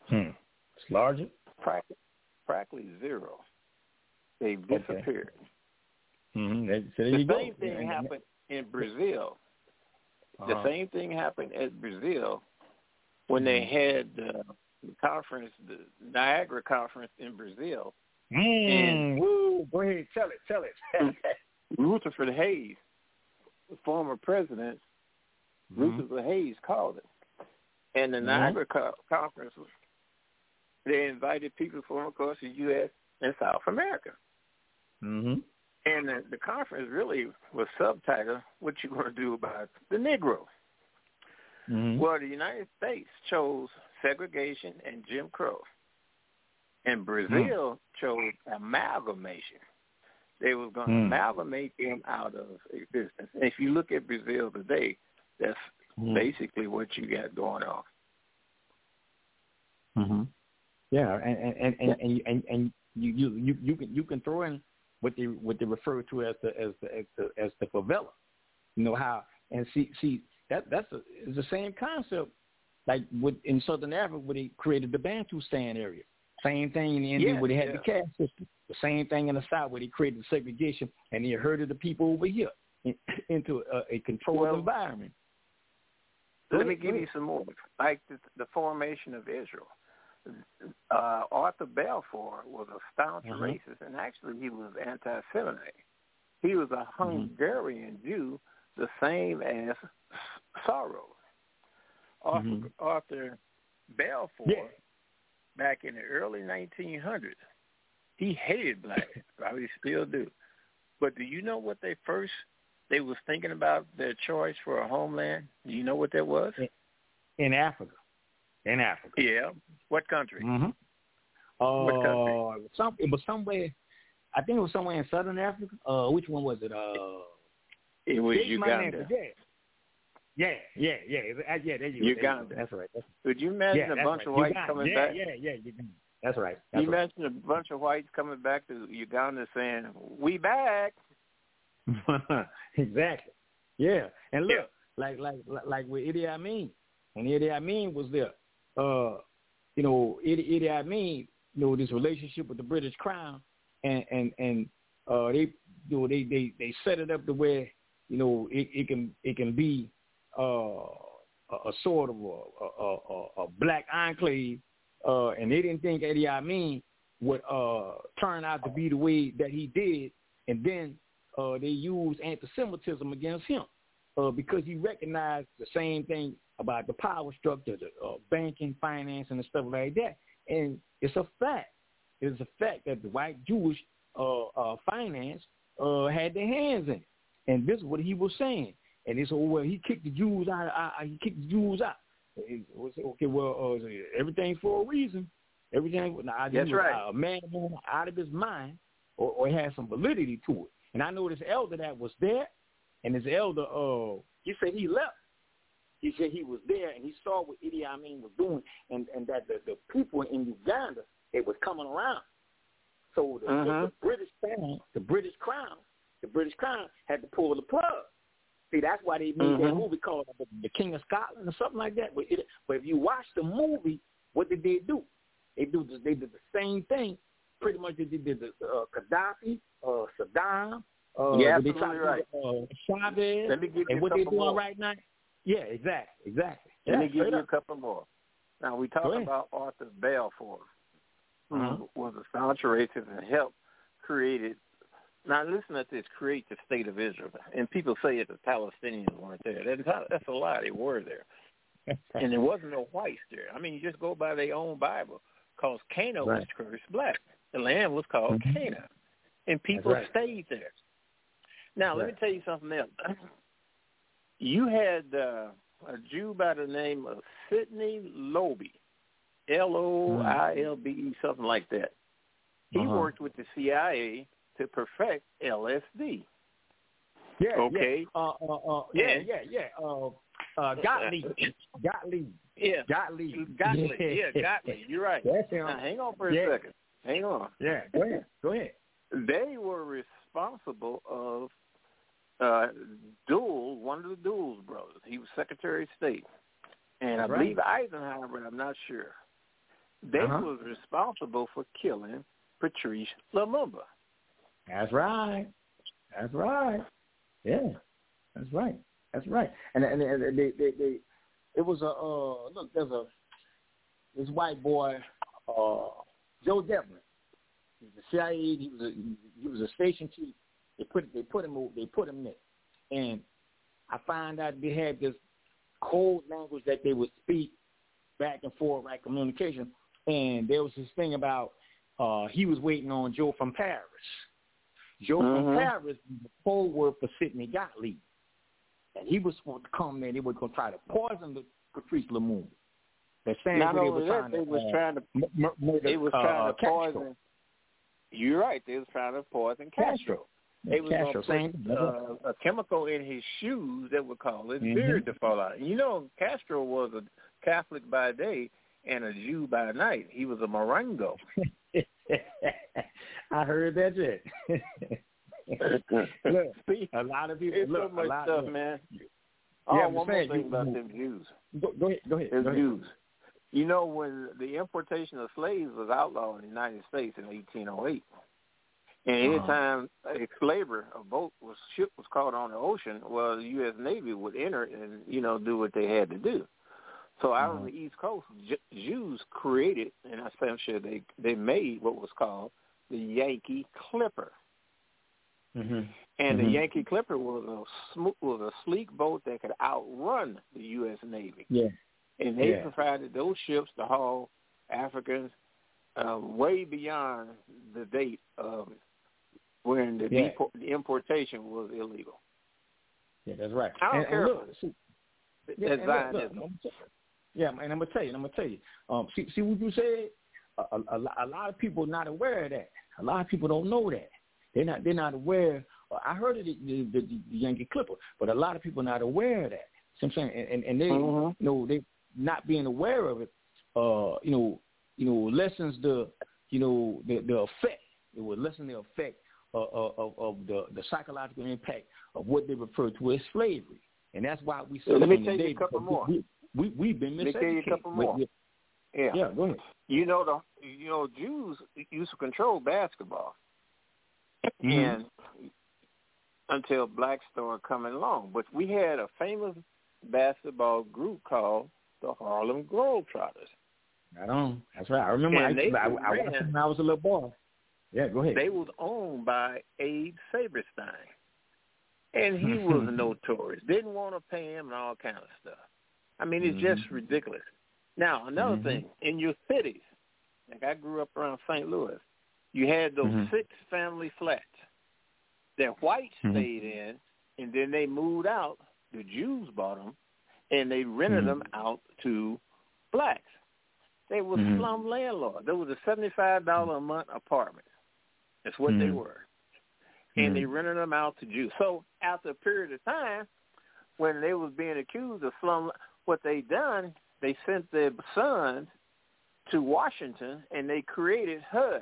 Hmm. It's larger? Practically, practically zero. They disappeared. Okay. Mm-hmm. There, so there the you same go. thing happened in Brazil. Uh-huh. The same thing happened at Brazil when they had uh, the conference, the Niagara Conference in Brazil. Mm, and woo, go ahead, tell it, tell it. Rutherford Hayes, the former president, mm-hmm. Rutherford Hayes called it. And the mm-hmm. Niagara co- Conference, they invited people from across the U S and South America. Mm-hmm. And the, the conference really was subtitled, "What You Gonna Do About the Negro?" Mm-hmm. Well, the United States chose segregation and Jim Crow. And Brazil mm. chose amalgamation. They were going to mm. amalgamate them out of existence. And if you look at Brazil today, that's mm. basically what you got going on. Mm-hmm. Yeah, and and and and, and, and, and you, you you you can you can throw in what they what they refer to as the as the as the, as the favela. You know how and see see that that's a, it's the same concept like with in Southern Africa where they created the Bantustan area. Same thing in India yes, where they had yeah. the caste system. The same thing in the South where they created segregation and they herded the people over here in, into a, a controlled well, environment. Let me give you some more. Like the, the formation of Israel. Uh, Arthur Balfour was a staunch mm-hmm. racist, and actually he was anti-Semite. He was a Hungarian mm-hmm. Jew, the same as Soros. Arthur, mm-hmm. Arthur Balfour, yeah. back in the early nineteen hundreds, he hated blacks. Probably still do. But do you know what they first, they was thinking about their choice for a homeland? Do you know what that was? In Africa. In Africa. Yeah. What country? Mm-hmm. Uh, what country? Some, it was somewhere, I think it was somewhere in Southern Africa. Uh, which one was it? Uh, it was Uganda. Yeah. Yeah, yeah, yeah, yeah. There you go. Uganda. That's right. That's, Could you imagine yeah, a bunch right. of whites Uganda. coming yeah, back? Yeah, yeah, yeah. That's right. That's you right. imagine a bunch of whites coming back to Uganda saying, "We back." Exactly. Yeah, and look, yeah. like like like with Idi Amin, when Idi Amin was there, uh, you know, Idi, Idi Amin, you know, this relationship with the British Crown, and and and uh, they, you know, they they they set it up to where, you know, it, it can it can be. Uh, a, a sort of a, a, a, a black enclave, uh, and they didn't think Idi Amin would uh, turn out to be the way that he did, and then uh, they used anti-Semitism against him uh, because he recognized the same thing about the power structure, the uh, banking, finance, and stuff like that. And it's a fact. It's a fact that the white Jewish uh, uh, finance uh, had their hands in it, and this is what he was saying. And they said, oh, well, he kicked the Jews out. Uh, he kicked the Jews out. Okay, well, uh, everything's for a reason. Everything. Now, I That's was, right. Uh, a man out of his mind, or, or has some validity to it. And I know this elder that was there, and this elder, uh, he said he left. He said he was there, and he saw what Idi Amin was doing, and, and that the, the people in Uganda, it was coming around. So the, uh-huh. the, the British crown, the British crown, the British crown had to pull the plug. See, that's why they made mm-hmm. that movie called The King of Scotland or something like that. But, it, but if you watch the movie, what did they do? They do they did the same thing. Pretty much they did the uh, Gaddafi, uh, Saddam, uh, yeah, they absolutely right. To, uh, Chavez, Let me give you and what a they're couple doing more. right now. Yeah, exactly, exactly. Let yeah, me give you up. a couple more. Now, we talk about Arthur Balfour, who uh-huh. was a staunch racist and helped create it. Now, listen to this, create the state of Israel. And people say that the Palestinians weren't there. That's, that's a lie. They were there. And there wasn't no whites there. I mean, you just go by their own Bible, because Canaan right. was cursed black. The land was called mm-hmm. Canaan. And people right. stayed there. Now, right. let me tell you something else. You had uh, a Jew by the name of Sidney Lobe, L O I L B E, something like that. He uh-huh. worked with the C I A to perfect L S D. Yeah, okay. Yeah, uh, uh, uh, yeah, yeah, yeah. Uh, uh, Gottlieb, Gottlieb, yeah, Gottlieb, Gottlieb, yeah, Gottlieb. You're right. That's him. Now, hang on for a yeah. second. Hang on. Yeah, go ahead. Go ahead. They were responsible of uh, Dulles, one of the Dulles brothers. He was Secretary of State, and That's I right. believe Eisenhower, but I'm not sure. they uh-huh. was responsible for killing Patrice Lumumba. That's right. That's right. Yeah, that's right. That's right. And and, and they, they they it was a uh, look. There's a this white boy, uh, Joe Devlin. He was a C I A. He was a he was a station chief. They put they put him they put him there, and I find out they had this code language that they would speak back and forth, like communication. And there was this thing about uh, he was waiting on Joe from Paris. Joe mm-hmm. from Paris was the code word for Sidney Gottlieb. And he was supposed to come there. They were going to try to poison the Patrice Lumumba. The same Not way they only were that, trying they to, was uh, trying to, m- m- they was uh, trying to Castro. poison. You're right. They was trying to poison Castro. Castro. They was Castro, going to put uh, a chemical in his shoes that would cause his mm-hmm. beard to fall out. You know, Castro was a Catholic by day and a Jew by night. He was a Morango. I heard that shit. Look, See, a lot of people. It's look, so much a lot stuff, of, man. Yeah, oh, I'm one saying, more thing you, about you, them Jews. Go, go ahead. Go ahead. Them go ahead. Jews. You know, when the importation of slaves was outlawed in the United States in eighteen oh eight, and any Uh-huh. time a slaver, a boat was ship was caught on the ocean, well, the U S Navy would enter and you know do what they had to do. So out Uh-huh. on the East Coast, J- Jews created, and I say I'm sure they they made what was called the Yankee Clipper. Mm-hmm. And mm-hmm. the Yankee Clipper was a sm- was a sleek boat that could outrun the U S Navy. Yeah. And they yeah. provided those ships to haul Africans uh, way beyond the date of when the, yeah. deport- the importation was illegal. Yeah, that's right. I don't and, care. And look, see, yeah, and look, look, Zionism. yeah, and I'm gonna tell you, and I'm gonna tell you. Um, see, see what you said. A, a, a lot of people are not aware of that. A lot of people don't know that. They're not. They're not aware. I heard of the, the, the, the Yankee Clipper, but a lot of people are not aware of that. See what I'm saying, and, and they, mm-hmm. you know, they not being aware of it. Uh, you know, you know, lessens the, you know, the, the effect. It will lessen the effect of, of, of the, the psychological impact of what they refer to as slavery, and that's why we. So let me tell you a couple more. We, we we've been miseducated. Let me tell you a couple more. We, we, yeah, yeah, go ahead. You know the, you know, Jews used to control basketball. Mm-hmm. And until blacks started coming along. But we had a famous basketball group called the Harlem Globetrotters. Right on. That's right. I remember I, they I, I watched them when I was a little boy. Yeah, go ahead. They was owned by Abe Saberstein. And he was notorious. Didn't want to pay him and all kind of stuff. I mean, it's mm-hmm. just ridiculous. Now, another mm-hmm. thing, in your cities, like I grew up around Saint Louis, you had those mm-hmm. six family flats that whites mm-hmm. stayed in, and then they moved out. The Jews bought them, and they rented mm-hmm. them out to blacks. They were mm-hmm. slum landlords. There was a seventy-five dollars a month apartment. That's what mm-hmm. they were. And mm-hmm. they rented them out to Jews. So after a period of time, when they was being accused of slum, what they done, they sent their sons to Washington, and they created H U D.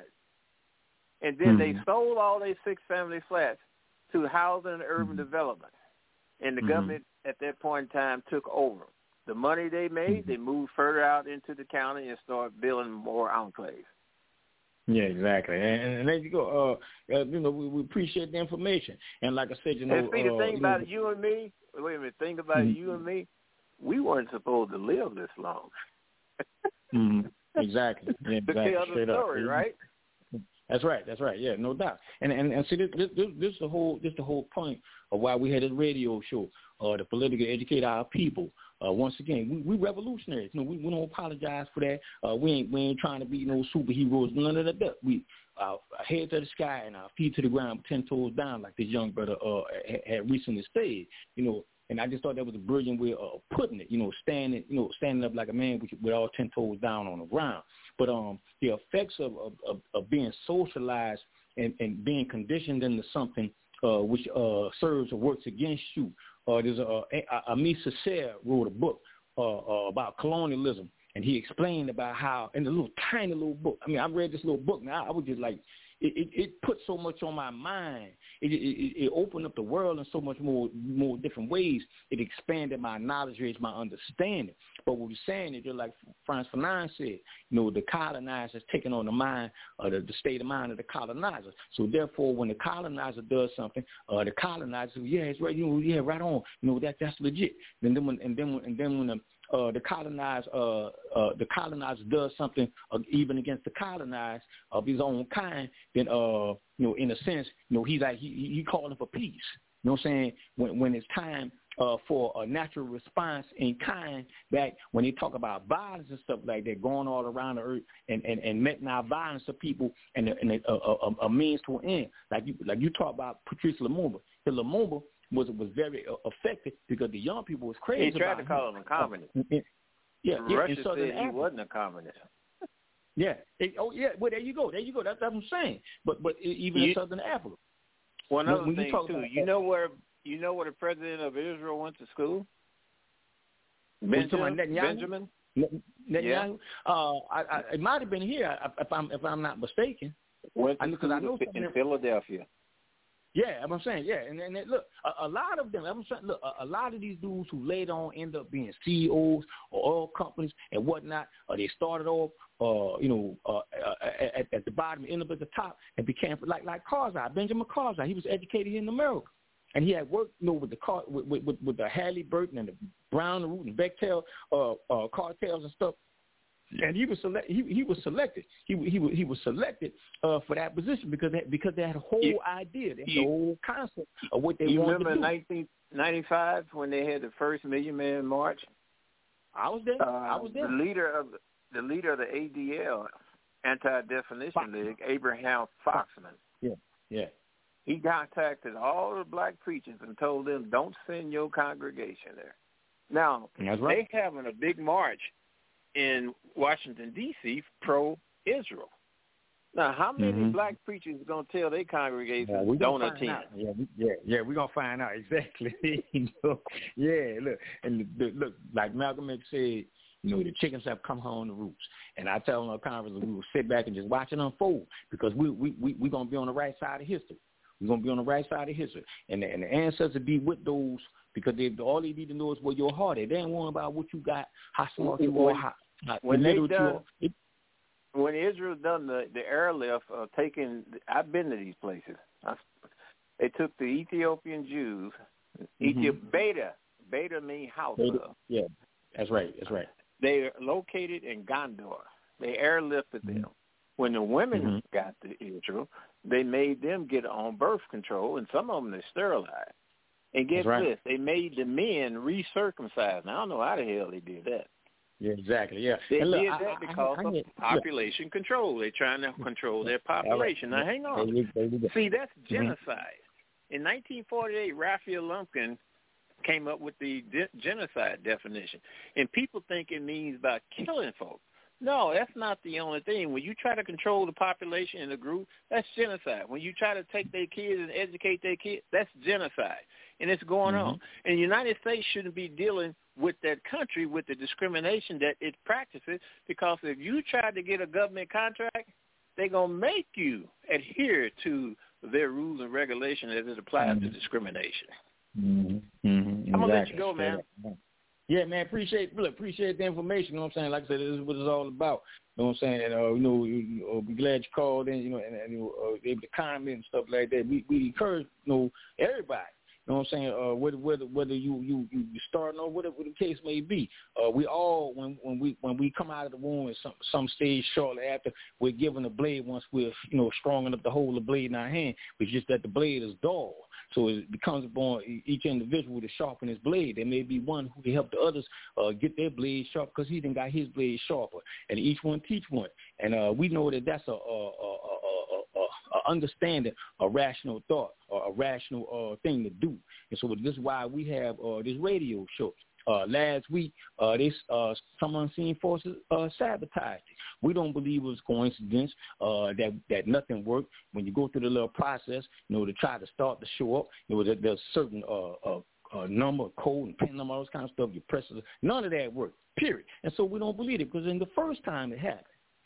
And then mm-hmm. they sold all their six family flats to Housing and Urban mm-hmm. Development. And the mm-hmm. government at that point in time took over. The money they made, mm-hmm. they moved further out into the county and started building more enclaves. Yeah, exactly. And, and there you go. Uh, uh, you know, we, we appreciate the information. And like I said, you know, and see, the uh, thing you about know, you and me, wait a minute, think about mm-hmm. you and me, we weren't supposed to live this long. mm-hmm. Exactly. Yeah, to exactly. tell the Straight story, up. right? That's right. That's right. Yeah, no doubt. And and, and see, this this this, this the whole this the whole point of why we had this radio show, uh, to politically educate our people. Uh, once again, we, we revolutionaries. You know, we, we don't apologize for that. Uh, we ain't we ain't trying to be no superheroes. None of that. We our head to the sky and our feet to the ground, ten toes down, like this young brother uh had, had recently stated. You know. And I just thought that was a brilliant way of putting it, you know, standing, you know, standing up like a man with, with all ten toes down on the ground. But um, the effects of of, of being socialized and, and being conditioned into something uh, which uh, serves or works against you. Uh, there's a, a Aimé Césaire wrote a book uh, uh, about colonialism, and he explained about how in a little tiny little book. I mean, I read this little book now. I was just like, it, it, it put so much on my mind. It, it, it opened up the world in so much more more different ways. It expanded my knowledge, raised my understanding. But what we're saying is, just like Frantz Fanon said, you know, the colonizer's taking on the mind, uh, the, the state of mind of the colonizer. So therefore, when the colonizer does something, uh, the colonizer, yeah, it's right, you know, yeah, right on, you know, that that's legit. And then when and then when, and then when the Uh, the colonized, uh, uh, the colonizer does something uh, even against the colonized of his own kind, then, uh, you know, in a sense, you know, he's like, he, he calling for peace. You know what I'm saying? When, when it's time uh, for a natural response in kind, that when they talk about violence and stuff like that going all around the earth and, and, and meting our violence to people and, a, and a, a, a means to an end, like you, like you talk about Patrice Lumumba. The Lumumba was was very uh, effective because the young people was crazy. He tried about to call him a communist. Yeah, yeah. Russia in Southern said he Africa. wasn't a communist. Yeah. It, oh, yeah. Well, there you go. There you go. That's, that's what I'm saying. But but even you, in Southern Africa. One other when thing you too. You know where you know where the president of Israel went to school? Benjamin. Benjamin. Netanyahu. Yeah. Uh, I, I, it might have been here if I'm if I'm not mistaken. Went to I, school I know in Philadelphia. Yeah, I'm saying, yeah, and, and look, a, a lot of them, I'm saying, look, a, a lot of these dudes who later on end up being C E Os or oil companies and whatnot, or they started off, uh, you know, uh, at, at the bottom, end up at the top, and became like like Karzai, Benjamin Karzai. He was educated here in America, and he had worked, you know, with the car, with, with, with the Halliburton and the Brown and Root and Bechtel uh, uh, cartels and stuff. And he was select. He, he was selected. He he was he was selected uh, for that position because they, because they had a whole you, idea, they had you, the whole concept of what they you wanted to do. You remember nineteen ninety-five when they had the first Million Man March? I was there. Uh, I was there. The leader of the leader of the A D L, Anti-Definition Fox. League, Abraham Foxman. Yeah, yeah. He contacted all the black preachers and told them, "Don't send your congregation there." Now That's right. they having a big march in Washington, D C, pro-Israel. Now, how many mm-hmm. black preachers are going to tell their congregations yeah, we don't attend? Yeah, we, yeah, yeah, we're going to find out exactly. you know? Yeah, look, and the, the, look, like Malcolm X said, you know, the chickens have come home to roost. And I tell them our conference, we will sit back and just watch it unfold because we, we, we, we're going to be on the right side of history. We're going to be on the right side of history. And the, and the ancestors be with those because they, all they need to know is where your heart is. They ain't worrying about what you got, how smart you are, how, how when they you done, are. It, when Israel done the, the airlift, uh, taking, I've been to these places. I, they took the Ethiopian Jews, mm-hmm. Ethiop, Beta, Beta means house Beta, of. Yeah, that's right, that's right. They are located in Gondor. They airlifted them. Mm-hmm. When the women mm-hmm. got to Israel, they made them get on birth control, and some of them they sterilized. And get right. this, they made the men recircumcised. Now, I don't know how the hell they did that. Yeah, exactly, yeah. They and look, did I, that I, because I, I, of look, population look. control. They're trying to control their population. Right. Now, hang on. They, they, they, they, See, that's mm-hmm. genocide. In nineteen forty-eight, Raphael Lumpkin came up with the de- genocide definition. And people think it means by killing folks. No, that's not the only thing. When you try to control the population in a group, that's genocide. When you try to take their kids and educate their kids, that's genocide. And it's going mm-hmm. on. And the United States shouldn't be dealing with that country with the discrimination that it practices, because if you try to get a government contract, they're going to make you adhere to their rules and regulations as it applies mm-hmm. to discrimination. Mm-hmm. Mm-hmm. I'm going to exactly. let you go, man. Yeah, man, appreciate look, appreciate the information. You know what I'm saying? Like I said, this is what it's all about. You know what I'm saying? And, uh, you know, you, you, uh, be glad you called in, you know, and, and you know, uh, able to comment and stuff like that. We, we encourage, you know, everybody. You know what I'm saying? Uh, whether whether whether you you you starting or whatever the case may be, uh, we all when when we when we come out of the womb at some some stage shortly after, we're given a blade once we're you know strong enough to hold the blade in our hand. It's just that the blade is dull, so it becomes upon each individual to sharpen his blade. There may be one who can help the others uh, get their blade sharp because he done got his blade sharper, and each one teach one. And uh, we know that that's a, a, a, a, a, a understanding, a rational thought, or a rational uh, thing to do. And so this is why we have uh, this radio show. Uh, last week, uh, this uh, some unseen forces uh, sabotaged it. We don't believe it was coincidence uh, that that nothing worked. When you go through the little process, you know, to try to start the show up, you know, there, there's certain uh, uh, uh, number, code, and pin number, all this kind of stuff. You press it. None of that worked. Period. And so we don't believe it because in the first time it happened,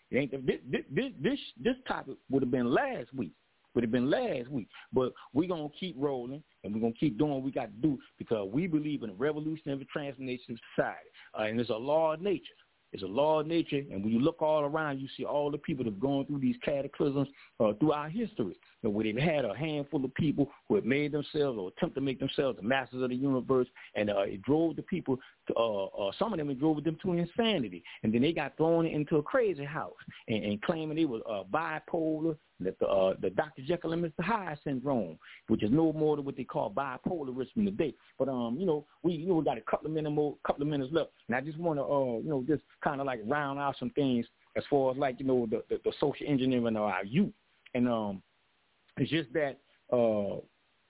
It ain't the, this, this this this topic would have been last week. Would have been last week. But we're gonna keep rolling and we're gonna keep doing what we got to do because we believe in a revolutionary transformation of society. Uh, and it's a law of nature. It's a law of nature, and when you look all around, you see all the people that have gone through these cataclysms uh, throughout history, and where they've had a handful of people who have made themselves or attempt to make themselves the masters of the universe, and uh, it drove the people, to, uh, uh, some of them, it drove them to insanity, and then they got thrown into a crazy house and, and claiming they were uh, bipolar, that the, uh, the Doctor Jekyll and Mister Hyde syndrome, which is no more than what they call bipolarism today. But um, you know, we you know we got a couple of minutes more, couple of minutes left, and I just want to uh, you know, just kind of like round out some things as far as like you know the, the, the social engineering of our youth, and um, it's just that uh,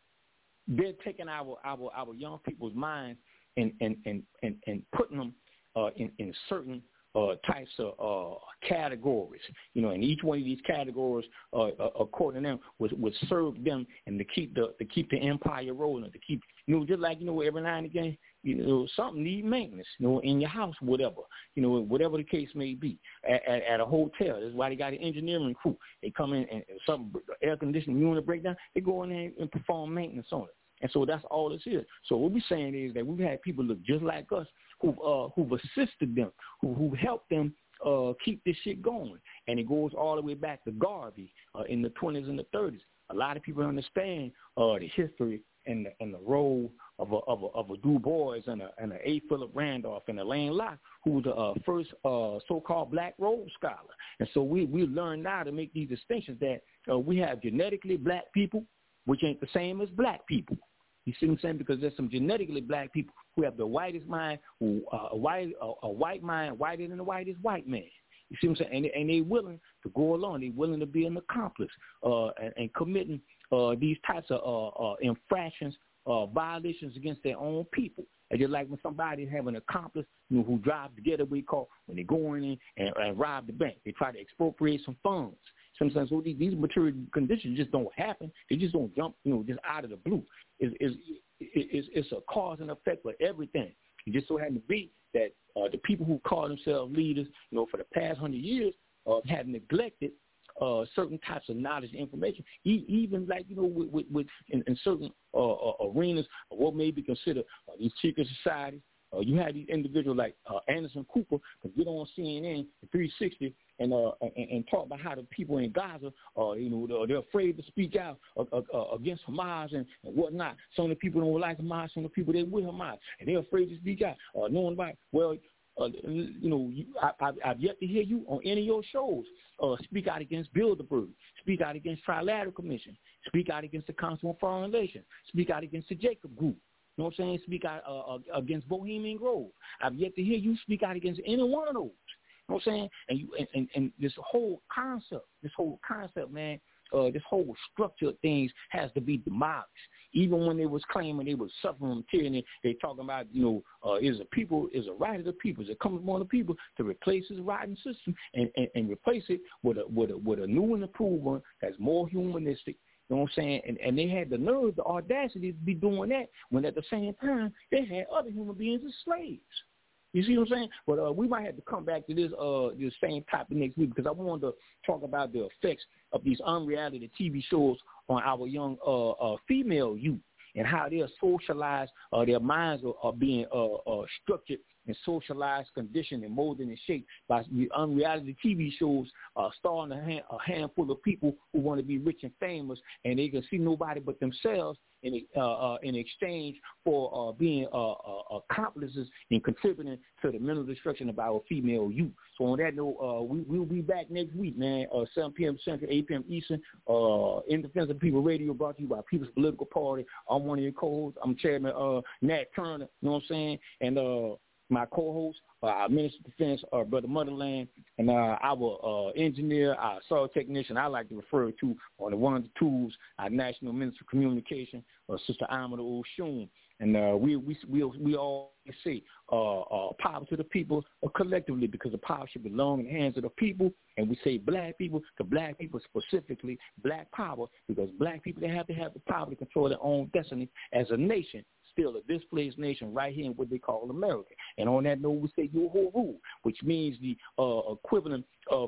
they're taking our our our young people's minds and and and and, and putting them uh, in in certain Uh, types of uh, categories, you know, and each one of these categories, uh, uh, according to them, would, would serve them and to keep the to keep the empire rolling, to keep, you know, just like, you know, every now and again, you know, something need maintenance, you know, in your house, whatever, you know, whatever the case may be, at, at, at a hotel. That's why they got an engineering crew. They come in and some air conditioning unit break down, they go in there and perform maintenance on it. And so that's all this is. So what we're saying is that we've had people look just like us who've, uh, who've assisted them, who, who helped them uh, keep this shit going. And it goes all the way back to Garvey uh, in the twenties and the thirties. A lot of people understand uh, the history and the, and the role of a, of a, of a Du Bois and a, and a A. Philip Randolph and a Lane Locke, who was the uh, first uh, so-called black Rhodes Scholar. And so we, we learn now to make these distinctions that uh, we have genetically black people, which ain't the same as black people. You see what I'm saying? Because there's some genetically black people who have the whitest mind, who, uh, a white a, a white mind, whiter than the whitest white man. You see what I'm saying? And, and they're willing to go along. They're willing to be an accomplice uh, and, and committing uh, these types of uh, uh, infractions, uh, violations against their own people. And just like when somebody have an accomplice, you know, who drives the getaway car, when they go in and, and rob the bank, they try to expropriate some funds. Sometimes so these, these material conditions just don't happen. They just don't jump, you know, just out of the blue. It's, it's, it's, it's a cause and effect for everything. It just so happened to be that uh, the people who call themselves leaders, you know, for the past hundred years uh, have neglected uh, certain types of knowledge and information, e- even like, you know, with, with, with in, in certain uh, uh, arenas of what may be considered uh, these secret societies. Uh, you have these individuals like uh, Anderson Cooper can get on C N N three sixty and, uh, and and talk about how the people in Gaza, uh, you know, they're, they're afraid to speak out uh, uh, against Hamas and, and whatnot. Some of the people don't like Hamas. Some of the people they with Hamas, and they're afraid to speak out. Uh, knowing about well, uh, you know, you, I, I, I've yet to hear you on any of your shows uh, speak out against Bilderberg, speak out against Trilateral Commission, speak out against the Council on Foreign Relations, speak out against the Jacob Group. You know what I'm saying? Speak out uh, against Bohemian Grove. I've yet to hear you speak out against any one of those. You know what I'm saying? And you and, and, and this whole concept, this whole concept, man, uh, this whole structure of things has to be demolished. Even when they was claiming they was suffering from tyranny, they talking about, you know, uh, is a people, is a right of the people, is it coming upon the people to replace this rotten system and, and, and replace it with a with a with a new and improved one that's more humanistic. You know what I'm saying? And, and they had the nerve, the audacity to be doing that when at the same time they had other human beings as slaves. You see what I'm saying? But uh, we might have to come back to this uh, this same topic next week because I wanted to talk about the effects of these unreality T V shows on our young uh, uh, female youth and how they're socialized, uh, their minds are, are being uh, uh, structured and socialized, conditioned, and molded and shaped by the unreality T V shows uh, starring a, hand, a handful of people who want to be rich and famous, and they can see nobody but themselves in uh, uh, in exchange for uh, being uh, uh, accomplices in contributing to the mental destruction of our female youth. So on that note, uh, we will be back next week, man. Uh, seven p.m. Central, eight p.m. Eastern. Uh, In Defense of People Radio, brought to you by People's Political Party. I'm one of your co-hosts. I'm Chairman uh, Nat Turner. You know what I'm saying? And uh, my co-host, uh, our Minister of Defense, uh, Brother Motherland, and uh, our uh, engineer, our soil technician, I like to refer to on the one of the tools, our National Minister of Communication, uh, Sister Amanda Oshun. And uh, we we we we all say uh, uh, power to the people uh, collectively, because the power should belong in the hands of the people. And we say black people to black people, specifically black power, because black people, they have to have the power to control their own destiny as a nation. Still a displaced nation right here in what they call America. And on that note, we say Yo-Ho Rule, which means the uh, equivalent of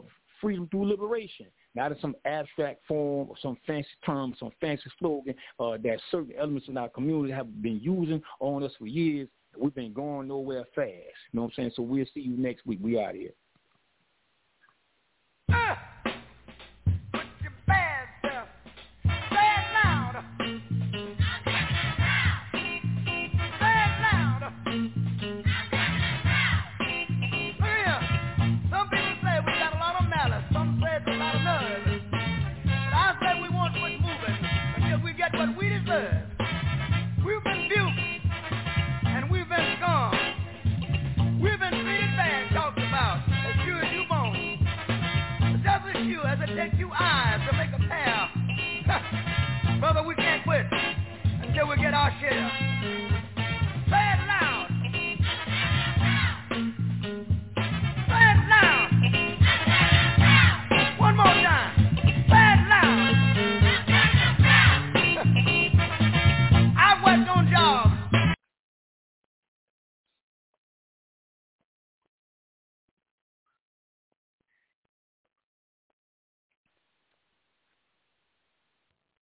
freedom through liberation, not in some abstract form or some fancy term, some fancy slogan uh, that certain elements in our community have been using on us for years. We've been going nowhere fast. You know what I'm saying? So we'll see you next week. We out here.